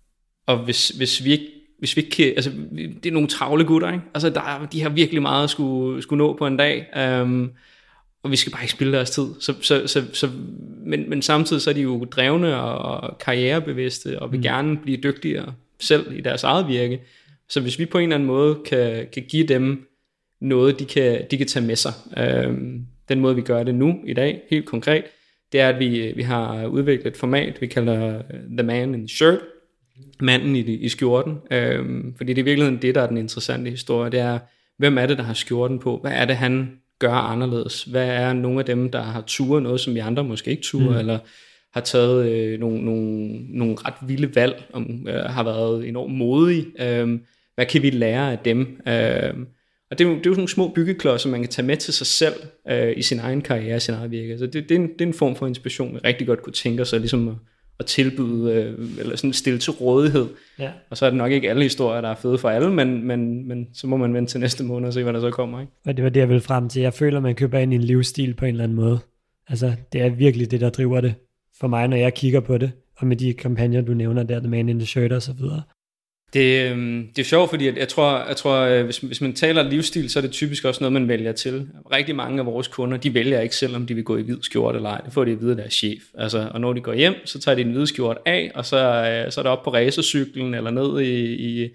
og hvis, hvis vi ikke Hvis vi ikke, altså, det er nogle travle gutter, ikke? Altså, der er, de har virkelig meget at skulle, skulle nå på en dag, um, og vi skal bare ikke spilde deres tid. Så, så, så, så, men, men samtidig så er de jo drevne og karrierebevidste, og vil mm. gerne blive dygtigere selv i deres eget virke. Så hvis vi på en eller anden måde kan, kan give dem noget, de kan, de kan tage med sig, um, den måde vi gør det nu i dag, helt konkret, det er, at vi, vi har udviklet et format, vi kalder The Man in the Shirt, manden i, i skjorten, øhm, fordi det er i virkeligheden det, der er den interessante historie, det er, hvem er det, der har skjorten på, hvad er det, han gør anderledes, hvad er nogle af dem, der har turet noget, som vi andre måske ikke turer, mm. eller har taget øh, nogle, nogle, nogle ret vilde valg, om, øh, har været enormt modige, øh, hvad kan vi lære af dem, øh, og det er, jo, det er jo sådan nogle små byggeklodser, man kan tage med til sig selv, øh, i sin egen karriere, sin egen virke, så det, det, er en, det er en form for inspiration, vi rigtig godt kunne tænke sig, ligesom at at tilbyde, øh, eller sådan stille til rådighed. Ja. Og så er det nok ikke alle historier, der er fede for alle, men, men, men så må man vente til næste måned og se, hvad der så kommer. Ikke? Og det var det, jeg ville frem til. Jeg føler, man køber ind i en livsstil på en eller anden måde. Altså, det er virkelig det, der driver det for mig, når jeg kigger på det, og med de kampagner, du nævner der, The Man in the Shirt og så videre. Det, det er sjovt, fordi jeg tror, jeg tror hvis, hvis man taler livsstil, så er det typisk også noget, man vælger til. Rigtig mange af vores kunder, de vælger ikke selv, om de vil gå i hvid skjorte eller ej. Det får de at vide af deres chef. Altså, og når de går hjem, så tager de en hvid skjorte af, og så, så er det op på racercyklen, eller ned i, i,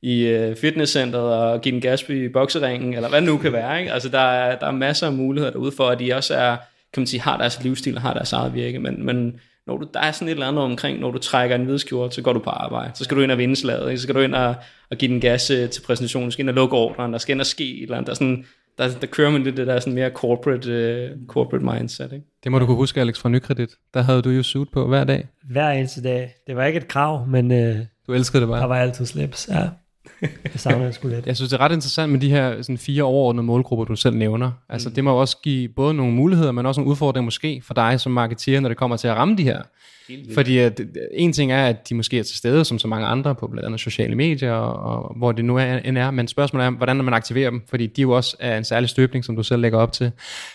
i fitnesscenteret og give en gas i bokseringen, eller hvad det nu kan være. Ikke? Altså, der er, der er masser af muligheder derude for, at de også er, kan man sige, har deres livsstil og har deres eget virke, men, men når du, der er sådan et eller andet omkring, når du trækker en hvid skjorte, så går du på arbejde. Så skal du ind og vinde slaget, så skal du ind og, og give den gas til præsentationen, så skal ind og lukke ordren, der skal ind og ske et eller andet. Der, sådan, der, der kører man lidt det der sådan mere corporate, uh, corporate mindset. Ikke? Det må du kunne huske, Alex, fra Nykredit. Der havde du jo suit på hver dag. Hver eneste dag. Det var ikke et krav, men uh, du elskede det bare. Der var altid slips, ja. Det savner jeg sgu lidt. Jeg synes, det er ret interessant med de her sådan fire overordnede målgrupper, du selv nævner. Altså, mm. det må også give både nogle muligheder, men også nogle udfordringer måske for dig som marketeer, når det kommer til at ramme de her. Fordi at, en ting er, at de måske er til stede, som så mange andre på blandt andet sociale medier, og, og hvor det nu er, end er, men spørgsmålet er, hvordan man aktiverer dem, fordi de jo også er en særlig støbning, som du selv lægger op til.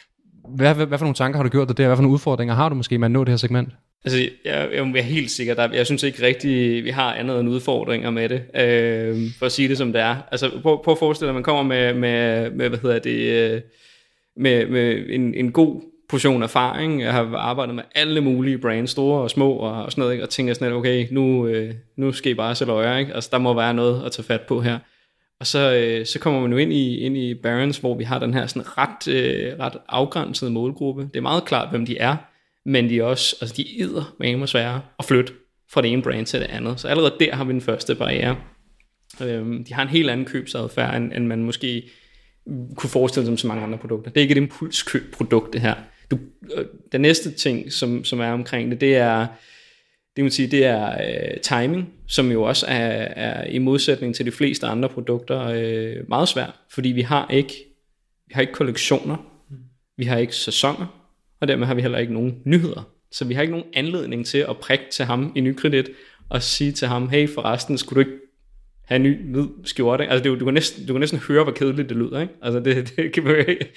Hvad, hvad, hvad for nogle tanker har du gjort dig der? Hvad for nogle udfordringer har du måske med at nå det her segment? Altså, jeg, jeg er helt sikker, der, jeg synes ikke rigtigt, vi har andet end udfordringer med det, øh, for at sige det som det er. Altså, prøv, prøv at forestille dig, at man kommer med, med, med hvad hedder det, med, med en, en god portion erfaring. Jeg har arbejdet med alle mulige brands, store og små og, og sådan noget, ikke? Og tænker sådan lidt, okay, nu, øh, nu skal I bare sætte øje, ikke? Altså, der må være noget at tage fat på her. Og så, øh, så kommer man nu ind i, ind i Barron's, hvor vi har den her sådan ret, øh, ret afgrænsede målgruppe. Det er meget klart, hvem de er, men de er også, altså de æder med svære at flytte fra det ene brand til det andet. Så allerede der har vi den første barriere. Øhm, de har en helt anden købsadfærd, end, end man måske kunne forestille sig som mange andre produkter. Det er ikke et impulskøbprodukt, det her. Du, øh, den næste ting, som, som er omkring det, det er, det må sige, det er øh, timing, som jo også er, er i modsætning til de fleste andre produkter øh, meget svært, fordi vi har ikke, vi har ikke kollektioner, vi har ikke sæsoner, og dermed har vi heller ikke nogen nyheder. Så vi har ikke nogen anledning til at prikke til ham i Nykredit og sige til ham, hey forresten, skulle du ikke have en ny hvid skjorte? Altså det, du, kan næsten, du kan næsten høre, hvor kedeligt det lyder, ikke? Altså det, det kan man jo ikke.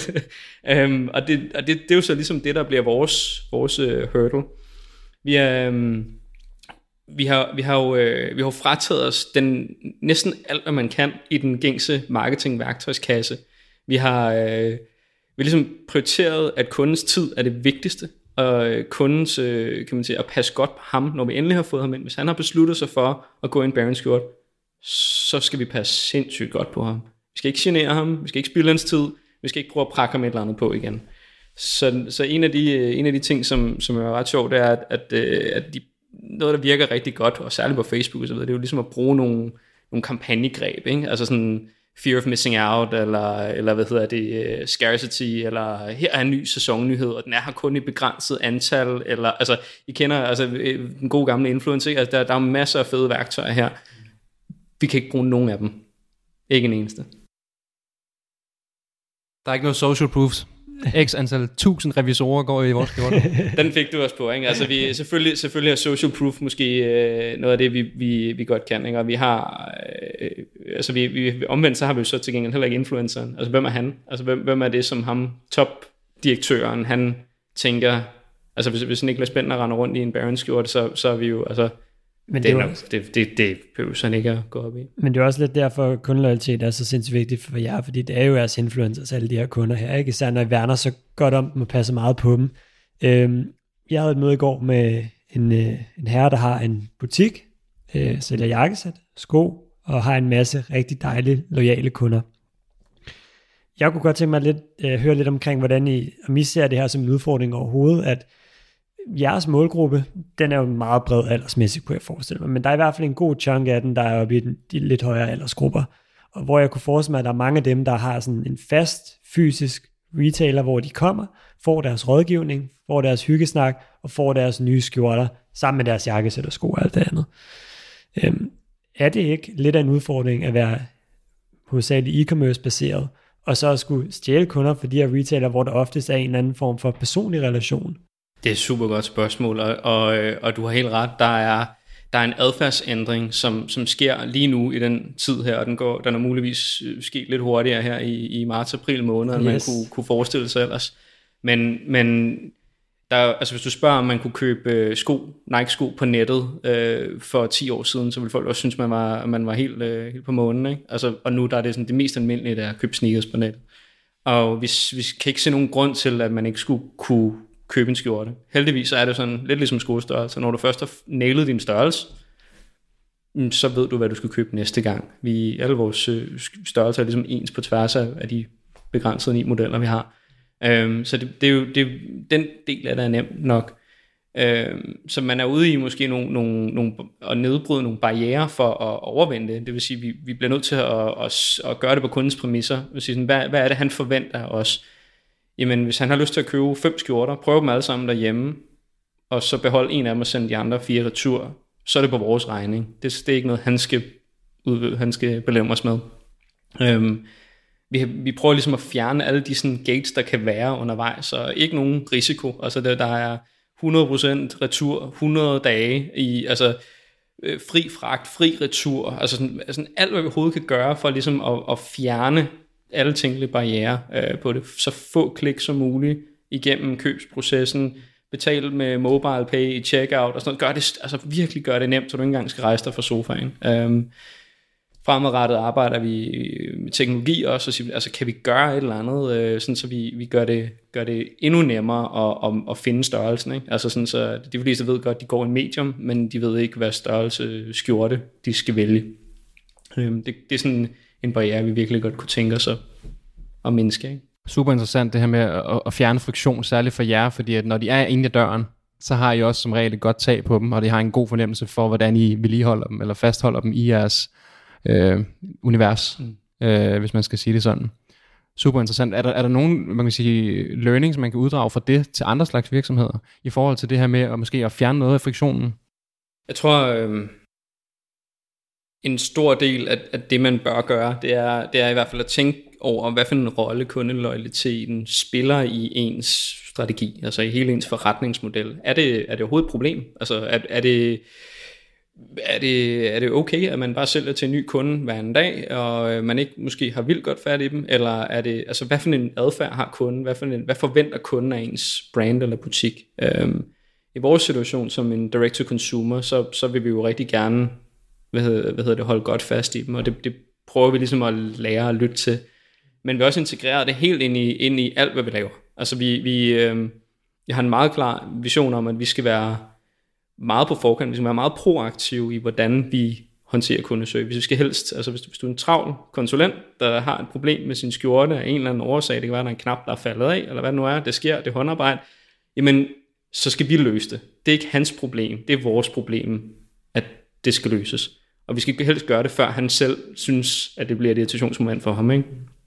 um, og det, og det, det er jo så ligesom det, der bliver vores, vores uh, hurdle. Vi er, um, vi har, vi har jo øh, vi har jo frataget os den, næsten alt, hvad man kan i den gængse marketingværktøjskasse. Vi har, øh, vi har ligesom prioriteret, at kundens tid er det vigtigste, og kundens, øh, kan man sige, at passe godt på ham, når vi endelig har fået ham ind. Hvis han har besluttet sig for at gå i en Bearing-skjort, så skal vi passe sindssygt godt på ham. Vi skal ikke genere ham, vi skal ikke spilde hans tid, vi skal ikke prøve at prakke ham et eller andet på igen. Så, så en, af de, en af de ting, som, som er ret sjovt, det er, at, at, at de, noget, der virker rigtig godt, og særligt på Facebook, så ved, det er jo ligesom at bruge nogle, nogle kampagnegreb, ikke? Altså sådan fear of missing out, eller, eller hvad hedder det, uh, scarcity, eller her er en ny sæsonnyhed, og den er her kun i begrænset antal, eller, altså, I kender altså den gode gamle influencer, altså, der, der er masser af fede værktøjer her. Vi kan ikke bruge nogen af dem. Ikke en eneste. Der er ikke noget social proofs. X antal tusind revisorer går i vores skjorte. Den fik du også på, ikke? Altså vi, selvfølgelig, selvfølgelig er social proof måske øh, noget af det, vi, vi, vi godt kan, ikke? Og vi har, øh, altså vi, vi, omvendt så har vi jo så til gengæld heller ikke influenceren. Altså hvem er han? Altså hvem, hvem er det, som ham, topdirektøren, han tænker, altså hvis, hvis Niklas Bentner render rundt i en Bearing-skjorte, så, så er vi jo, altså, Men det, det, er er nok, det, det, det behøver sådan ikke at gå op i. Men det er også lidt derfor, at kundeloyalitet er så sindssygt vigtigt for jer, fordi det er jo jeres influencers, alle de her kunder her, ikke? Især når I værner så godt om dem og passer meget på dem. Øhm, jeg havde et møde i går med en, øh, en herre, der har en butik, øh, sælger jakkesæt, sko, og har en masse rigtig dejlige, loyale kunder. Jeg kunne godt tænke mig at lidt, øh, høre lidt omkring, hvordan I, om I ser det her som en udfordring overhovedet, at jeres målgruppe, den er jo meget bred aldersmæssigt, kunne jeg forestille mig, men der er i hvert fald en god chunk af den, der er oppe i de lidt højere aldersgrupper, og hvor jeg kunne forestille mig, at der er mange af dem, der har sådan en fast fysisk retailer, hvor de kommer, får deres rådgivning, får deres hyggesnak, og får deres nye skjorter, sammen med deres jakkesæt og sko og alt det andet. Øhm, er det ikke lidt af en udfordring at være hovedsageligt e-commerce baseret, og så at skulle stjæle kunder for de her retailer, hvor der oftest er en eller anden form for personlig relation? Det er et super godt spørgsmål, og, og, og du har helt ret, der er, der er en adfærdsændring, som, som sker lige nu i den tid her, og den, går, den er muligvis sket lidt hurtigere her i, i marts-april måned, end yes. man kunne, kunne forestille sig ellers. Men, men der, altså hvis du spørger, om man kunne købe sko, Nike-sko på nettet øh, for ti år siden, så ville folk også synes, man var, man var helt, øh, helt på månen, ikke? Altså, og nu der er det sådan, det mest almindelige, der er at købe sneakers på nettet. Og vi, vi kan ikke se nogen grund til, at man ikke skulle kunne købe en skjorte. Heldigvis så er det sådan lidt ligesom skostørrelse. Når du først har nailet din størrelse, så ved du, hvad du skal købe næste gang. Vi, alle vores størrelser er ligesom ens på tværs af de begrænsede ni modeller, vi har. Øhm, så det, det er jo det, den del af det er nemt nok. Øhm, så man er ude i måske nogle, nogle, nogle, at nedbryde nogle barrierer for at overvinde det. Det vil sige, at vi, vi bliver nødt til at, at, at gøre det på kundens præmisser. Det vil sige, sådan, hvad, hvad er det, han forventer af os? Jamen, hvis han har lyst til at købe fem skjorter, prøv dem alle sammen derhjemme, og så behold en af dem og send de andre fire retur, så er det på vores regning. Det, det er ikke noget, han skal, udvide, han skal belemme os med. Øhm, vi, vi prøver ligesom at fjerne alle de sådan, gates, der kan være undervejs, og ikke nogen risiko. Altså, der, der er hundrede procent retur, hundrede dage i, altså, øh, fri fragt, fri retur, altså sådan, altså alt, hvad vi overhovedet kan gøre for ligesom at, at fjerne alle tænkelige barrierer øh, på det, så få klik som muligt igennem købsprocessen, betale med mobile pay i checkout og sådan noget. Gør det, altså virkelig gør det nemt, så du ikke engang skal rejse dig fra sofaen. Øhm, fremadrettet arbejder vi med teknologi også, og siger, altså kan vi gøre et eller andet, øh, sådan så vi, vi gør, det, gør det endnu nemmere at, at, at finde størrelsen, ikke? Altså sådan så de fleste ved godt, de går en medium, men de ved ikke, hvad størrelse skjorte de skal vælge. Øhm, det, det er sådan en barriere, vi virkelig godt kunne tænke os at, at mindske, ikke? Super interessant det her med at, at fjerne friktion, særligt for jer, fordi at når de er inde i døren, så har I også som regel et godt tag på dem, og de har en god fornemmelse for, hvordan I vedligeholder dem, eller fastholder dem i jeres øh, univers, mm. øh, hvis man skal sige det sådan. Super interessant. Er der, er der nogen, man kan sige, learnings, man kan uddrage fra det til andre slags virksomheder, i forhold til det her med at måske at fjerne noget af friktionen? Jeg tror, øh, en stor del af, af det, man bør gøre, det er, det er i hvert fald at tænke over, hvad for en rolle kundeloyaliteten spiller i ens strategi, altså i hele ens forretningsmodel. Er det, er det overhovedet et problem? Altså er, er det... Er det, er det okay, at man bare sælger til en ny kunde hver en dag, og man ikke måske har vildt godt fat i dem, eller er det, altså hvad for en adfærd har kunden, hvad, for en, hvad forventer kunden af ens brand eller butik? Øhm, i vores situation som en direct-to-consumer, så, så vil vi jo rigtig gerne hvad hedder, hvad hedder det, holde godt fast i dem, og det, det prøver vi ligesom at lære at lytte til. Men vi også integrerer det helt ind i, ind i alt, hvad vi laver. Altså vi, vi øh, jeg har en meget klar vision om, at vi skal være meget på forkant, vi skal være meget proaktive i, hvordan vi håndterer kundeservice. Vi skal helst, altså hvis, hvis du er en travl konsulent, der har et problem med sin skjorte af en eller anden årsag, det kan være, der er en knap, der er faldet af, eller hvad det nu er, det sker, det er håndarbejde, jamen, så skal vi løse det. Det er ikke hans problem, det er vores problem, at det skal løses. Og vi skal helst gøre det, før han selv synes, at det bliver et irritationsmoment for ham, ikke?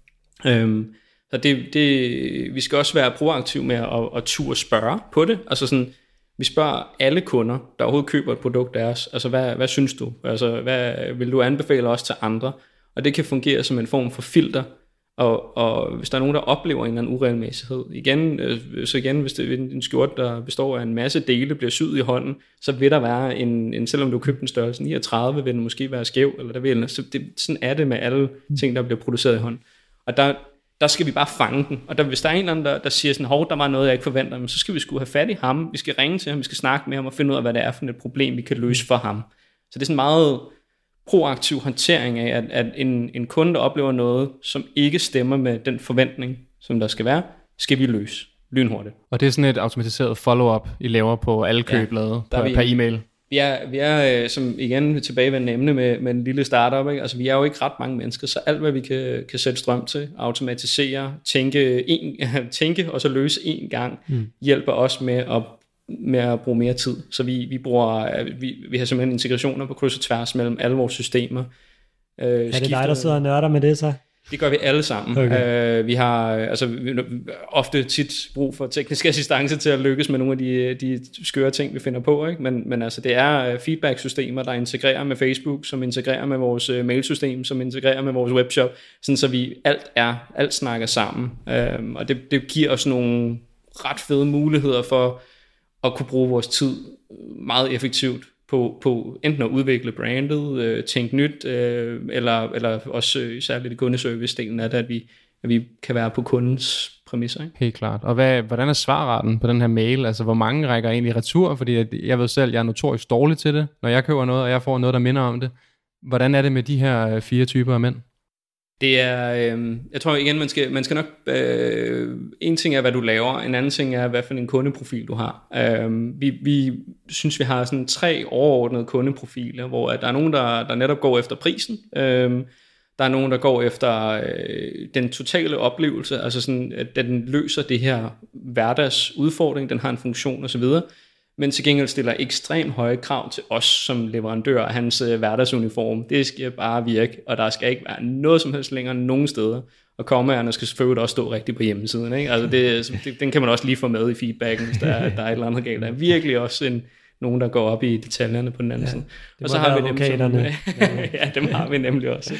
Øhm, så det, det, vi skal også være proaktive med at, at turde spørge på det. Altså sådan, vi spørger alle kunder, der overhovedet køber et produkt af os, altså hvad, hvad synes du? Altså hvad vil du anbefale os til andre? Og det kan fungere som en form for filter, og, og hvis der er nogen, der oplever en eller anden uregelmæssighed, igen, så igen, hvis det er en skjorte, der består af en masse dele, bliver syet i hånden, så vil der være en, en selvom du har købt en størrelse niogtredive, vil den måske være skæv, eller der vil, så det, sådan er det med alle ting, der bliver produceret i hånden. Og der, der skal vi bare fange den. Og der, hvis der er en eller anden, der, der siger sådan, hov, der var noget, jeg ikke forventer, så skal vi sgu have fat i ham, vi skal ringe til ham, vi skal snakke med ham og finde ud af, hvad det er for et problem, vi kan løse for ham. Så det er sådan meget proaktiv håndtering af, at, at en, en kunde, der oplever noget, som ikke stemmer med den forventning, som der skal være, skal vi løse lynhurtigt. Og det er sådan et automatiseret follow-up, I laver på alle køb ja, lavet per, per e-mail? Vi er, vi er som igen tilbagevendende emne med, med en lille startup, ikke? Altså vi er jo ikke ret mange mennesker, så alt hvad vi kan, kan sætte strøm til, automatisere, tænke, en, tænke og så løse én gang, mm. hjælper os med at, med at bruge mere tid. Så vi, vi, bruger, vi, vi har simpelthen integrationer på kryds og tværs mellem alle vores systemer. Øh, er det dig, der sidder og nørder med det så? Det gør vi alle sammen. Okay. Uh, vi har altså vi, ofte tit brug for teknisk assistance til at lykkes med nogle af de, de skøre ting, vi finder på, ikke? Men, men altså det er feedback-systemer, der integrerer med Facebook, som integrerer med vores uh, mailsystem, som integrerer med vores webshop, sådan så vi alt er, alt snakker sammen. Uh, og det, det giver os nogle ret fede muligheder for at kunne bruge vores tid meget effektivt på, på enten at udvikle brandet, øh, tænke nyt, øh, eller, eller også øh, særligt det kundeservice-delen af det, at vi, at vi kan være på kundens præmisser. Ikke? Helt klart. Og hvad, hvordan er svarraten på den her mail? Altså, hvor mange rækker egentlig retur? Fordi jeg ved selv, jeg er notorisk dårlig til det, når jeg køber noget, og jeg får noget, der minder om det. Hvordan er det med de her fire typer af mænd? Det er, øh, jeg tror igen, man skal, man skal nok, øh, en ting er, hvad du laver, en anden ting er, hvad for en kundeprofil du har. Øh, vi, vi synes, vi har sådan tre overordnede kundeprofiler, hvor der er nogen, der, der netop går efter prisen, øh, der er nogen, der går efter øh, den totale oplevelse, altså sådan, at den løser det her hverdagsudfordring, den har en funktion osv., men til gengæld stiller ekstremt høje krav til os som leverandør af hans øh, hverdagsuniform. Det skal bare virke, og der skal ikke være noget som helst længere nogen steder. Og kommaerne skal selvfølgelig også stå rigtigt på hjemmesiden. Ikke? Altså det, det, den kan man også lige få med i feedbacken, hvis der er, der er et eller andet galt. Der er virkelig også en, nogen, der går op i detaljerne på den anden ja, side. Og så har vi dem, som, ja, dem har vi nemlig også.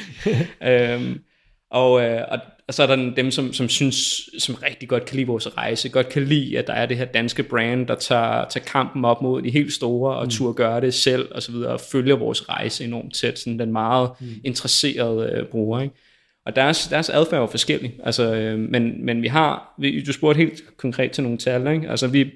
øhm, og, øh, og Og så er der dem, som, som synes, som rigtig godt kan lide vores rejse, godt kan lide, at der er det her danske brand, der tager, tager kampen op mod de helt store, og mm. turde gøre det selv, og så videre, og følger vores rejse enormt tæt, sådan den meget mm. interesserede øh, bruger, ikke? Og deres, deres adfærd er forskellig, altså, øh, men, men vi har, vi, du spurgte helt konkret til nogle tal, ikke? Altså vi,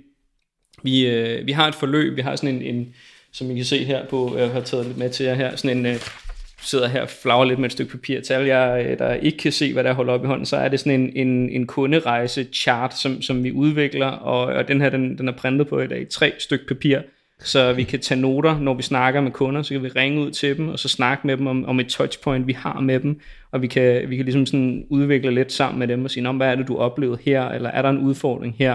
vi, øh, vi har et forløb, vi har sådan en, en, som I kan se her på, jeg har taget lidt med til jer her, sådan en, øh, sidder her og flagrer lidt med et stykke papir. Til alle jer, der ikke kan se, hvad der holder op i hånden, så er det sådan en, en, en kunderejse-chart, som, som vi udvikler, og, og den her, den, den er printet på i dag, tre stykke papir, så vi kan tage noter, når vi snakker med kunder, så kan vi ringe ud til dem, og så snakke med dem om, om et touchpoint, vi har med dem, og vi kan, vi kan ligesom sådan udvikle lidt sammen med dem, og sige, hvad er det, du oplevede her, eller er der en udfordring her?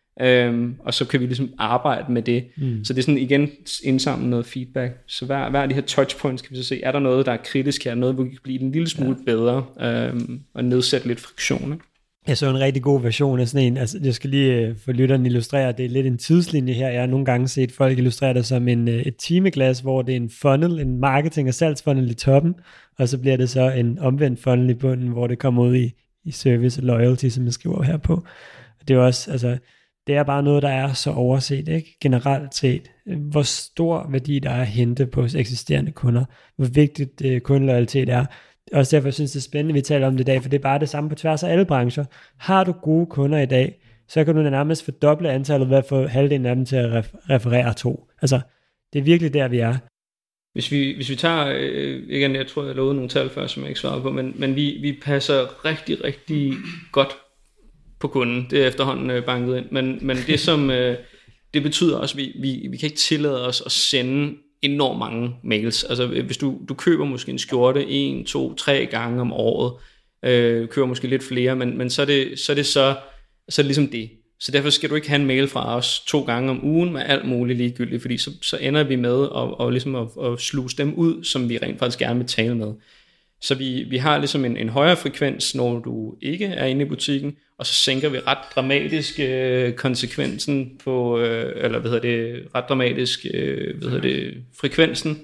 Øhm, og så kan vi ligesom arbejde med det. Mm. Så det er sådan igen indsamle noget feedback. Så hver, hver af de her touchpoints kan vi så se, er der noget, der er kritisk her, noget, hvor vi kan blive en lille smule ja. bedre, øhm, og nedsætte lidt friktion. Ikke? Jeg så en rigtig god version af sådan en, altså jeg skal lige uh, få lytteren illustrere, det er lidt en tidslinje her. Jeg har nogle gange set folk illustrere det som en, uh, et timeglas, hvor det er en funnel, en marketing- og salgsfunnel i toppen, og så bliver det så en omvendt funnel i bunden, hvor det kommer ud i, i service og loyalty, som jeg skriver her på. Det er også, altså det er bare noget, der er så overset, ikke? Generelt set. Hvor stor værdi der er at hente på eksisterende kunder. Hvor vigtigt uh, kundeloyalitet er. Også derfor synes jeg, det er spændende, at vi taler om det i dag, for det er bare det samme på tværs af alle brancher. Har du gode kunder i dag, så kan du nærmest fordoble antallet ved at få halvdelen af dem til at ref- referere to. Altså, det er virkelig der, vi er. Hvis vi, hvis vi tager, øh, igen, jeg tror, jeg lovede nogle tal før, som jeg ikke svarede på, men, men vi, vi passer rigtig, rigtig godt på kunden. Det er efterhånden øh, banket ind. Men, men det, som, øh, det betyder også, at vi, vi, vi kan ikke tillade os at sende enormt mange mails. Altså, hvis du, du køber måske en skjorte en, to, tre gange om året, øh, køber måske lidt flere, men, men så, er det, så er det så, så er det ligesom det. Så derfor skal du ikke have en mail fra os to gange om ugen med alt muligt ligegyldigt, fordi så, så ender vi med at, og ligesom at, at sluse dem ud, som vi rent faktisk gerne vil tale med. Så vi, vi har ligesom en, en højere frekvens, når du ikke er inde i butikken, og så sænker vi ret dramatisk øh, konsekvensen på, øh, eller hvad hedder det, ret dramatisk, øh, hvad hedder det, frekvensen,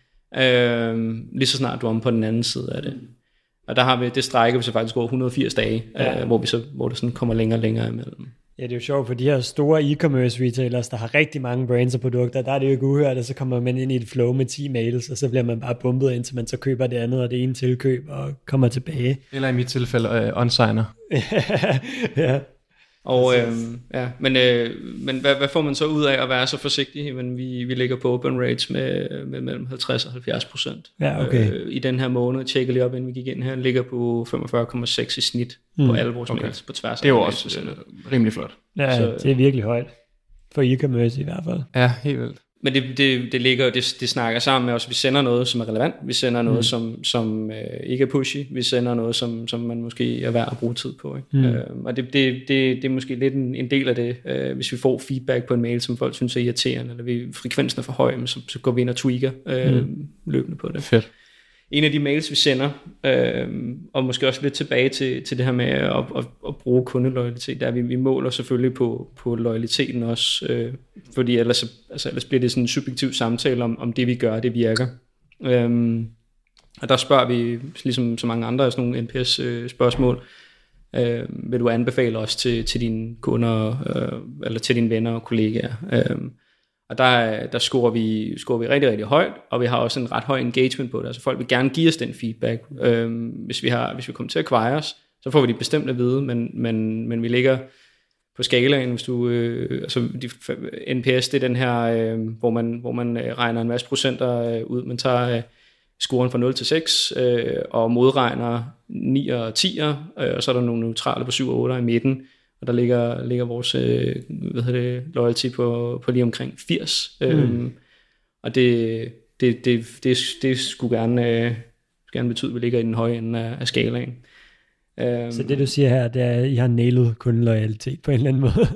øh, lige så snart du er om på den anden side af det. Og der har vi, det strækker vi så faktisk over et hundrede og firs dage, ja. øh, hvor, vi så, hvor det sådan kommer længere og længere imellem. Ja, det er jo sjovt, for de her store e-commerce retailers, der har rigtig mange brands og produkter, der er det jo ikke uhørt, og så kommer man ind i et flow med ti mails, og så bliver man bare bumpet, indtil man så køber det andet og det ene tilkøb og kommer tilbage. Eller i mit tilfælde, øh, on-signer. Ja. Og øhm, ja, men, øh, men hvad, hvad får man så ud af at være så forsigtig? Men vi, vi ligger på open rates med, med mellem halvtreds og halvfjerds procent. Ja, okay. øh, I den her måned, tjekker lige op, inden vi gik ind her, ligger på femogfyrre komma seks i snit mm. på alle vores okay. mails på tværs. Det er jo også øh, rimelig flot. Ja, så, det er virkelig højt. For e-commerce i hvert fald. Ja, helt vildt. Men det, det, det ligger, det, det snakker sammen med os. Vi sender noget, som er relevant. Vi sender noget, mm. som, som øh, ikke er pushy. Vi sender noget, som, som man måske er værd at bruge tid på. Ikke? Mm. Øh, og det, det, det, det er måske lidt en, en del af det. Øh, hvis vi får feedback på en mail, som folk synes er irriterende, eller vi, frekvensen er for høj, så, så går vi ind og tweaker øh, mm. løbende på det. Fedt. En af de mails, vi sender, øh, og måske også lidt tilbage til, til det her med at, at, at bruge kundeloyalitet, der vi, vi måler selvfølgelig på, på loyaliteten også, øh, fordi ellers, altså, ellers bliver det sådan en subjektiv samtale om, om det vi gør, det virker. Øh, og der spørger vi, ligesom så mange andre af sådan nogle N P S øh, spørgsmål, øh, vil du anbefale os til, til dine kunder, øh, eller til dine venner og kollegaer? Øh, Og der, der scorer, vi, scorer vi rigtig, rigtig højt, og vi har også en ret høj engagement på det. Altså folk vil gerne give os den feedback. Øhm, hvis, vi har, hvis vi kommer til at acquire os, så får vi det bestemt at vide, men, men, men vi ligger på skalaen, hvis du, øh, altså de, N P S, det er den her, øh, hvor, man, hvor man regner en masse procenter øh, ud. Man tager øh, scoren fra nul til seks, øh, og modregner ni og ti, øh, og så er der nogle neutrale på syv og otte i midten. Og der ligger, ligger vores øh, hvad hedder det, loyalty på, på lige omkring firs. Mm. Øhm, og det, det, det, det, det skulle gerne, øh, gerne betyde, at vi ligger i den høje ende af, af skalaen. Øhm, Så det du siger her, det er, at I har nailet kundeloyalitet på en eller anden måde?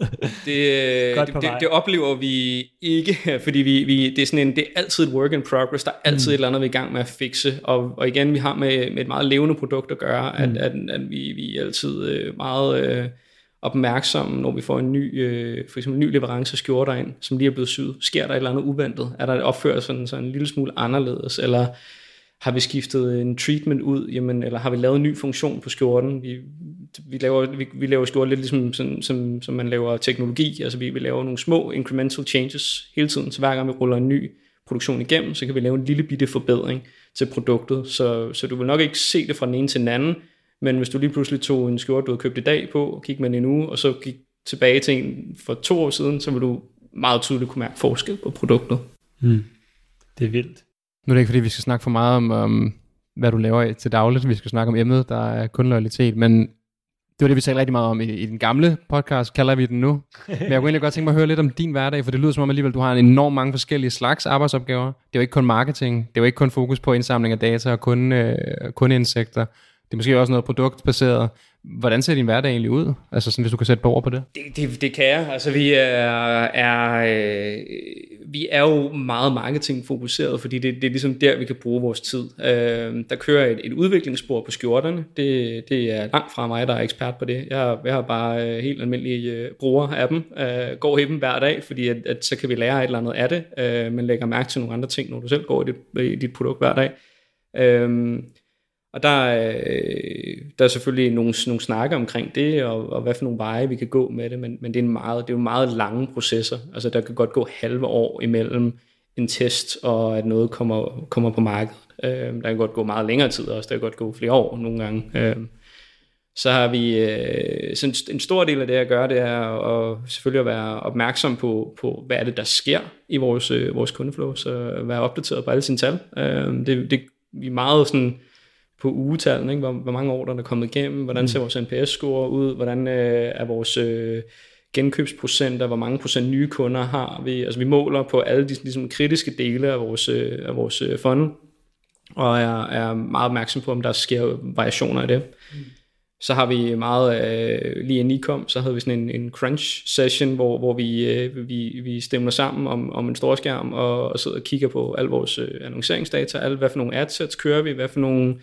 det, det, det, det oplever vi ikke, fordi vi, vi, det, er sådan en, det er altid et work in progress. Der er altid mm. et eller andet, vi er i gang med at fikse. Og, og igen, vi har med, med et meget levende produkt at gøre, mm. at, at, at vi, vi er altid øh, meget... Øh, opmærksomme, når vi får en ny, øh, for eksempel en ny leverance af skjorter ind, som lige er blevet syet. Sker der et eller andet uventet? Er der et opført sådan, sådan en lille smule anderledes? Eller har vi skiftet en treatment ud? Jamen, eller har vi lavet en ny funktion på skjorten? Vi, vi, laver, vi, vi laver skjorter lidt ligesom som, som, som man laver teknologi. Altså vi, vi laver nogle små incremental changes hele tiden. Så hver gang vi ruller en ny produktion igennem, så kan vi lave en lille bitte forbedring til produktet. Så, så du vil nok ikke se det fra den ene til den anden. Men hvis du lige pludselig tog en skjorte, du havde købt i dag på, og kiggede med en uge, og så gik tilbage til en for to år siden, så vil du meget tydeligt kunne mærke forskel på produktet. Mm. Det er vildt. Nu er det ikke, fordi vi skal snakke for meget om, um, hvad du laver til dagligt. Vi skal snakke om emnet, der er kundeloyalitet, men det var det, vi talte rigtig meget om i, i den gamle podcast, kalder vi den nu. Men jeg kunne egentlig godt tænke mig at høre lidt om din hverdag, for det lyder som om alligevel, du har en enorm mange forskellige slags arbejdsopgaver. Det er jo ikke kun marketing, det er jo ikke kun fokus på indsamling af data og kunde, kundeindsigter. Det er måske også noget produktbaseret. Hvordan ser din hverdag egentlig ud? Altså sådan, hvis du kan sætte på ord på det. Det, det, det kan jeg. Altså vi er, er, øh, vi er jo meget marketingfokuseret, fordi det, det er ligesom der, vi kan bruge vores tid. Øh, der kører et, et udviklingsspor på skjorterne. Det, det er langt fra mig, der er ekspert på det. Jeg, jeg har bare øh, helt almindelige øh, brugere af dem. Øh, går i dem hver dag, fordi at, at så kan vi lære et eller andet af det. Øh, men lægger mærke til nogle andre ting, når du selv går i dit, i dit produkt hver dag. Øh, Og der, øh, der er selvfølgelig nogle, nogle snakker omkring det, og, og hvad for nogle veje vi kan gå med det, men, men det, er en meget, det er jo meget lange processer. Altså der kan godt gå halve år imellem en test, og at noget kommer, kommer på markedet. Øh, der kan godt gå meget længere tid også, der kan godt gå flere år nogle gange. Øh, Så har vi øh, så en, en stor del af det at gøre, det er at, at selvfølgelig at være opmærksom på, på, hvad er det, der sker i vores, øh, vores kundeflow, så være opdateret på alle sine tal. Øh, det, det, vi er meget sådan på ugetallene, ikke? Hvor, hvor mange år der er kommet igennem, hvordan ser vores N P S-score ud, hvordan øh, er vores øh, genkøbsprocenter, hvor mange procent nye kunder har vi. Altså vi måler på alle de ligesom, kritiske dele af vores, øh, af vores øh, funnel, og er, er meget opmærksom på, om der sker variationer i det. Mm. Så har vi meget, øh, lige inden I kom, så havde vi sådan en, en crunch session, hvor, hvor vi, øh, vi, vi stemmer sammen om, om en stor skærm, og, og sidder og kigger på alle vores øh, annonceringsdata, alle, hvad for nogle adsets kører vi, hvad for nogle,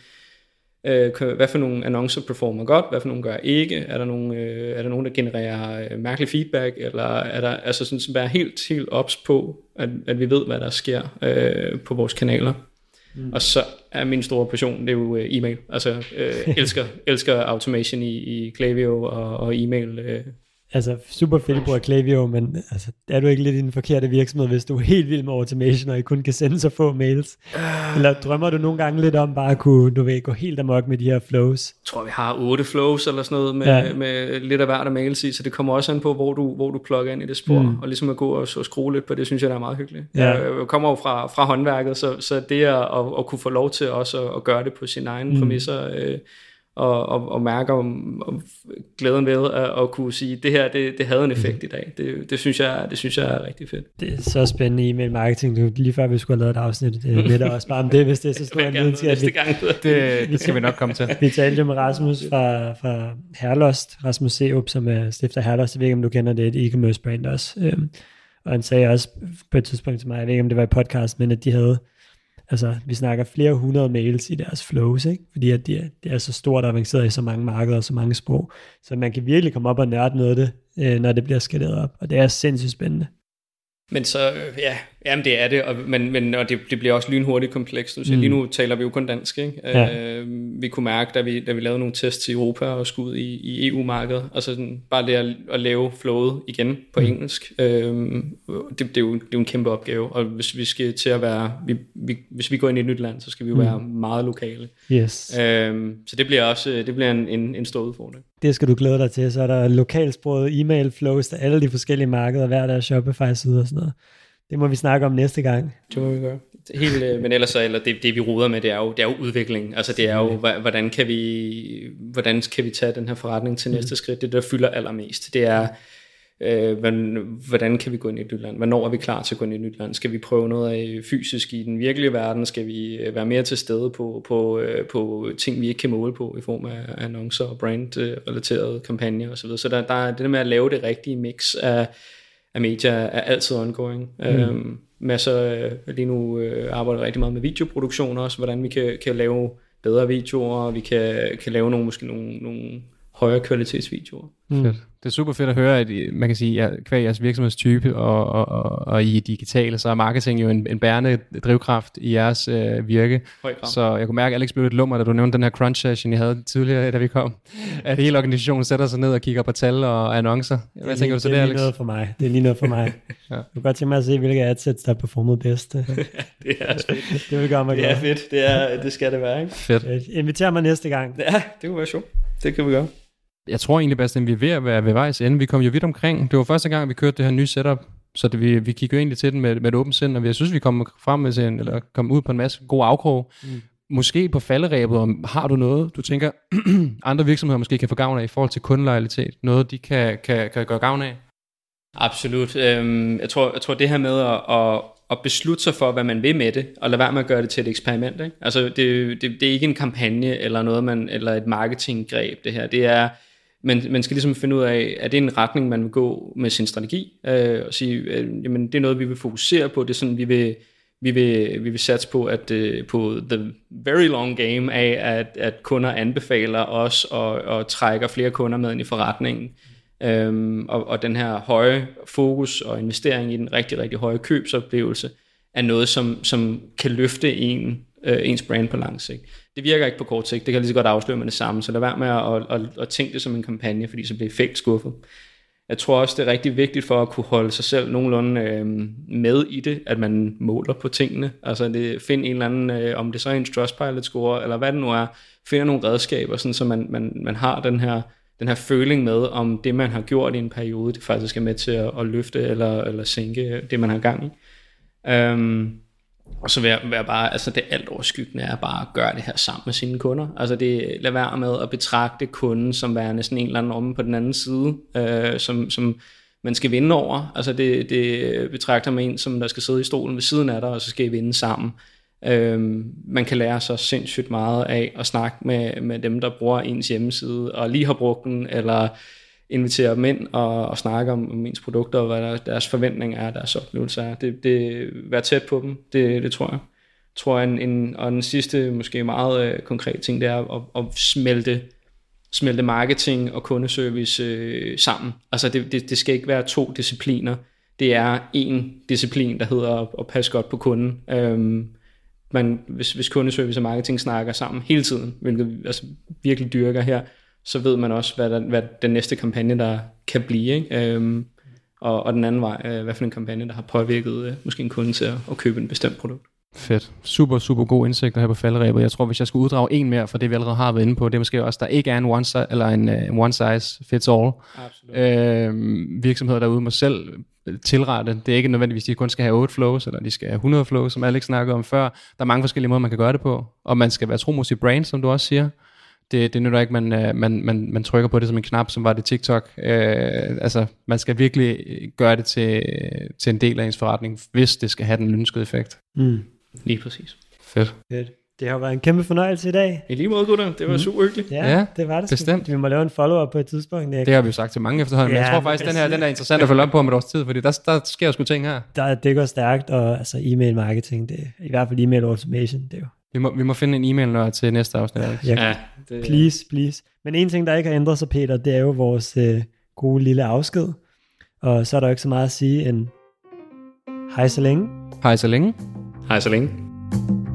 øh, hvad for nogle annoncer performer godt, hvad for nogle gør ikke, er der nogen, øh, er der nogen der genererer øh, mærkelig feedback, eller er der, altså sådan, så være helt, helt ops på, at, at vi ved, hvad der sker øh, på vores kanaler. Mm. Og så er min store passion, det er jo e-mail. Altså, øh, elsker, elsker automation i, i Klaviyo og, og e-mail. Øh. Altså, super fedt, at bruge Klaviyo, men altså, er du ikke lidt i den forkerte virksomhed, hvis du er helt vild med automation, og I kun kan sende så få mails? Uh, Eller drømmer du nogle gange lidt om bare at kunne, du ved, gå helt amok med de her flows? Jeg tror, vi har otte flows eller sådan noget, med, ja. med lidt af hvert af mails i, så det kommer også an på, hvor du, hvor du plugger ind i det spor, mm. og ligesom at gå og, og skrue lidt på det, synes jeg, der er meget hyggeligt. Ja. Jeg kommer jo fra, fra håndværket, så, så det at, at, at kunne få lov til også at, at gøre det på sine egne mm. præmisser, øh, Og, og, og mærker om, om glæden ved at, at kunne sige, det her, det, det havde en effekt i dag. Det, det, synes jeg, det synes jeg er rigtig fedt. Det er så spændende e-mail marketing. Det lige før vi skulle have lavet et afsnit med dig også bare om det, hvis det er så stor en videnskab. Det, det skal vi nok komme til. Vi talte jo med Rasmus fra, fra Herlost, Rasmus Seup, som er stifter Herlost. Jeg ved ikke, om du kender det, et e-commerce brand også. Øhm, og han sagde også på et tidspunkt til mig, jeg ved ikke, om det var i podcast, men at de havde, altså, vi snakker flere hundrede mails i deres flows, ikke? Fordi at det, det er så stort og avanceret i så mange markeder og så mange sprog. Så man kan virkelig komme op og nørde noget af det, øh, når det bliver skaleret op. Og det er sindssygt spændende. Men så, ja, jamen det er det, og, men, men og det, det bliver også lynhurtigt komplekst. Mm. Lige nu taler vi jo kun dansk, ikke? Ja. Øh, vi kunne mærke, da vi, da vi lavede nogle tests i Europa og skulle ud i, i E U-markedet, altså sådan, bare det at, at lave flowet igen på mm. engelsk, øh, det, det, er jo, det er jo en kæmpe opgave, og hvis vi skal til at være, vi, vi, hvis vi går ind i et nyt land, så skal vi jo mm. være meget lokale. Yes. Øh, så det bliver også det bliver en, en, en stor udfordring. Det skal du glæde dig til. Så er der lokalsproget e-mail flows til alle de forskellige markeder, hver der Shopify-side og sådan noget. Det må vi snakke om næste gang. Det må vi gøre. Helt, men ellers så, eller det, det vi ruder med, det er jo, det er jo udvikling. Altså det er jo, hvordan kan vi, hvordan kan vi tage den her forretning til næste skridt? Det der fylder allermest. Det er, øh, hvordan kan vi gå ind i et nyt land? Hvornår er vi klar til at gå ind i et nyt land? Skal vi prøve noget af fysisk i den virkelige verden? Skal vi være mere til stede på, på, på ting, vi ikke kan måle på i form af annoncer og brand-relaterede kampagner osv.? Så der, der er det der med at lave det rigtige mix af af medier er altid ongoing. Mm. Øhm, masser øh, lige nu øh, arbejder rigtig meget med videoproduktion også, hvordan vi kan, kan lave bedre videoer, vi kan, kan lave nogle, måske nogle, nogle højere kvalitetsvideoer. Mm. Fedt. Det er super fedt at høre, at man kan sige, at hver jeres virksomhedstype og, og, og, og i digitale, så er marketing jo en, en bærende drivkraft i jeres øh, virke. Så jeg kunne mærke, at Alex blev lidt lummer, da du nævnte den her crunch session, I havde tidligere, da vi kom. At hele organisationen sætter sig ned og kigger på tal og annoncer. Hvad tænker du så det, der, Alex? Det er lige noget for mig. Det er lige noget for mig. Ja. Du kan godt tænke mig at se, hvilke adsets, der performer bedst. Det er fedt. Det vil gøre mig Det er fedt. Det, er, det skal det være, ikke? Fedt. Inviter mig næste gang. Ja, det kunne være sjovt. Det kan vi gøre. Jeg tror egentlig, Bastian, vi er ved at være ved vejs ende. Vi kom jo vidt omkring. Det var første gang, vi kørte det her nye setup, så det, vi, vi kiggede jo egentlig til den med, med et åbent sind, og jeg synes, vi kom frem med en, eller kom ud på en masse gode afkrog. Mm. Måske på falderæbet, om har du noget, du tænker, andre virksomheder måske kan få gavn af i forhold til kundelojalitet? Noget, de kan, kan, kan gøre gavn af? Absolut. Øhm, jeg, tror, jeg tror, det her med at, at, at beslutte sig for, hvad man vil med det, og lade være med at gøre det til et eksperiment. Ikke? Altså, det, det, det er ikke en kampagne, eller noget, man, eller et marketinggreb, det her. Det er, man, man skal ligesom finde ud af, er det en retning, man vil gå med sin strategi, øh, og sige, øh, jamen, det er noget, vi vil fokusere på, det er sådan, vi vil, vi vil, vi vil satse på, at øh, på the very long game af, at, at kunder anbefaler os, og, og trækker flere kunder med ind i forretningen. Øhm, og, og den her høje fokus og investering i den rigtig, rigtig høje købsoplevelse er noget, som, som kan løfte en, øh, ens brand på lang sigt. Det virker ikke på kort sigt, det kan lige så godt afsløre med det samme, så lad være med at, at, at tænke det som en kampagne, fordi så bliver effekt skuffet. Jeg tror også, det er rigtig vigtigt for at kunne holde sig selv nogenlunde øh, med i det, at man måler på tingene. Altså det, find en eller anden, øh, om det så er en Trustpilot score, eller hvad det nu er, finder nogle redskaber, sådan, så man, man, man har den her, den her føling med, om det, man har gjort i en periode, det faktisk er med til at, at løfte eller, eller sænke det, man har gang i. Um, og så vil jeg, vil jeg bare, altså det alt overskyggende er bare at gøre det her sammen med sine kunder. Altså det, lad være med at betragte kunden som værende sådan en eller anden omme på den anden side, øh, som, som man skal vinde over. Altså det, det betragter man en, som der skal sidde i stolen ved siden af dig, og så skal I vinde sammen. Øh, man kan lære så sindssygt meget af at snakke med, med dem, der bruger ens hjemmeside, og lige har brugt den, eller invitere dem ind og, og snakke om, om ens produkter, og hvad der, deres forventninger er, deres oplevelser er. Det, det være tæt på dem, det, det tror jeg. tror jeg en, en, og den sidste, måske meget øh, konkret ting, det er at, at smelte, smelte marketing og kundeservice øh, sammen. Altså det, det, det skal ikke være to discipliner. Det er en disciplin, der hedder at, at passe godt på kunden. Øhm, man, hvis, hvis kundeservice og marketing snakker sammen hele tiden, hvilket vi altså, virkelig dyrker her, så ved man også, hvad, der, hvad den næste kampagne, der kan blive. Ikke? Øhm, og, og den anden vej, øh, hvad for en kampagne, der har påvirket øh, måske en kunde til at, at købe en bestemt produkt. Fedt. Super, super god indsigt her på falderæbet. Jeg tror, hvis jeg skulle uddrage en mere, for det vi allerede har været inde på, det er måske også, der ikke er en one, si- eller en uh, one size fits all. Øh, virksomheder derude må selv tilrette. Det er ikke nødvendigvis, de kun skal have otte flows, eller de skal have hundrede flows, som Alex snakkede om før. Der er mange forskellige måder, man kan gøre det på, og man skal være tro mod sit brand, som du også siger. Det, det nytter ikke, man, man, man, man trykker på det som en knap, som var det TikTok. Øh, altså, man skal virkelig gøre det til, til en del af ens forretning, hvis det skal have den ønskede effekt. Mm. Lige præcis. Fedt. Fedt. Det har været en kæmpe fornøjelse i dag. I lige måde, gutter. Det var mm. super hyggeligt. Ja, ja, det var det. Bestemt. Vi må lave en follow-up på et tidspunkt. Det har vi jo sagt til mange efterhånden, ja, men jeg tror faktisk, den her den er interessant at følge op på om et års tid, fordi der, der sker jo sgu ting her. Der, det går stærkt, og altså e-mail marketing, det er i hvert fald e-mail automation, det er jo. Vi må, vi må finde en e-mail til næste afsnit. Ja, ja, det... Please, please. Men en ting, der ikke har ændret sig, Peter, det er jo vores øh, gode lille afsked. Og så er der jo ikke så meget at sige end hej så længe. Hej så længe. Hej så længe.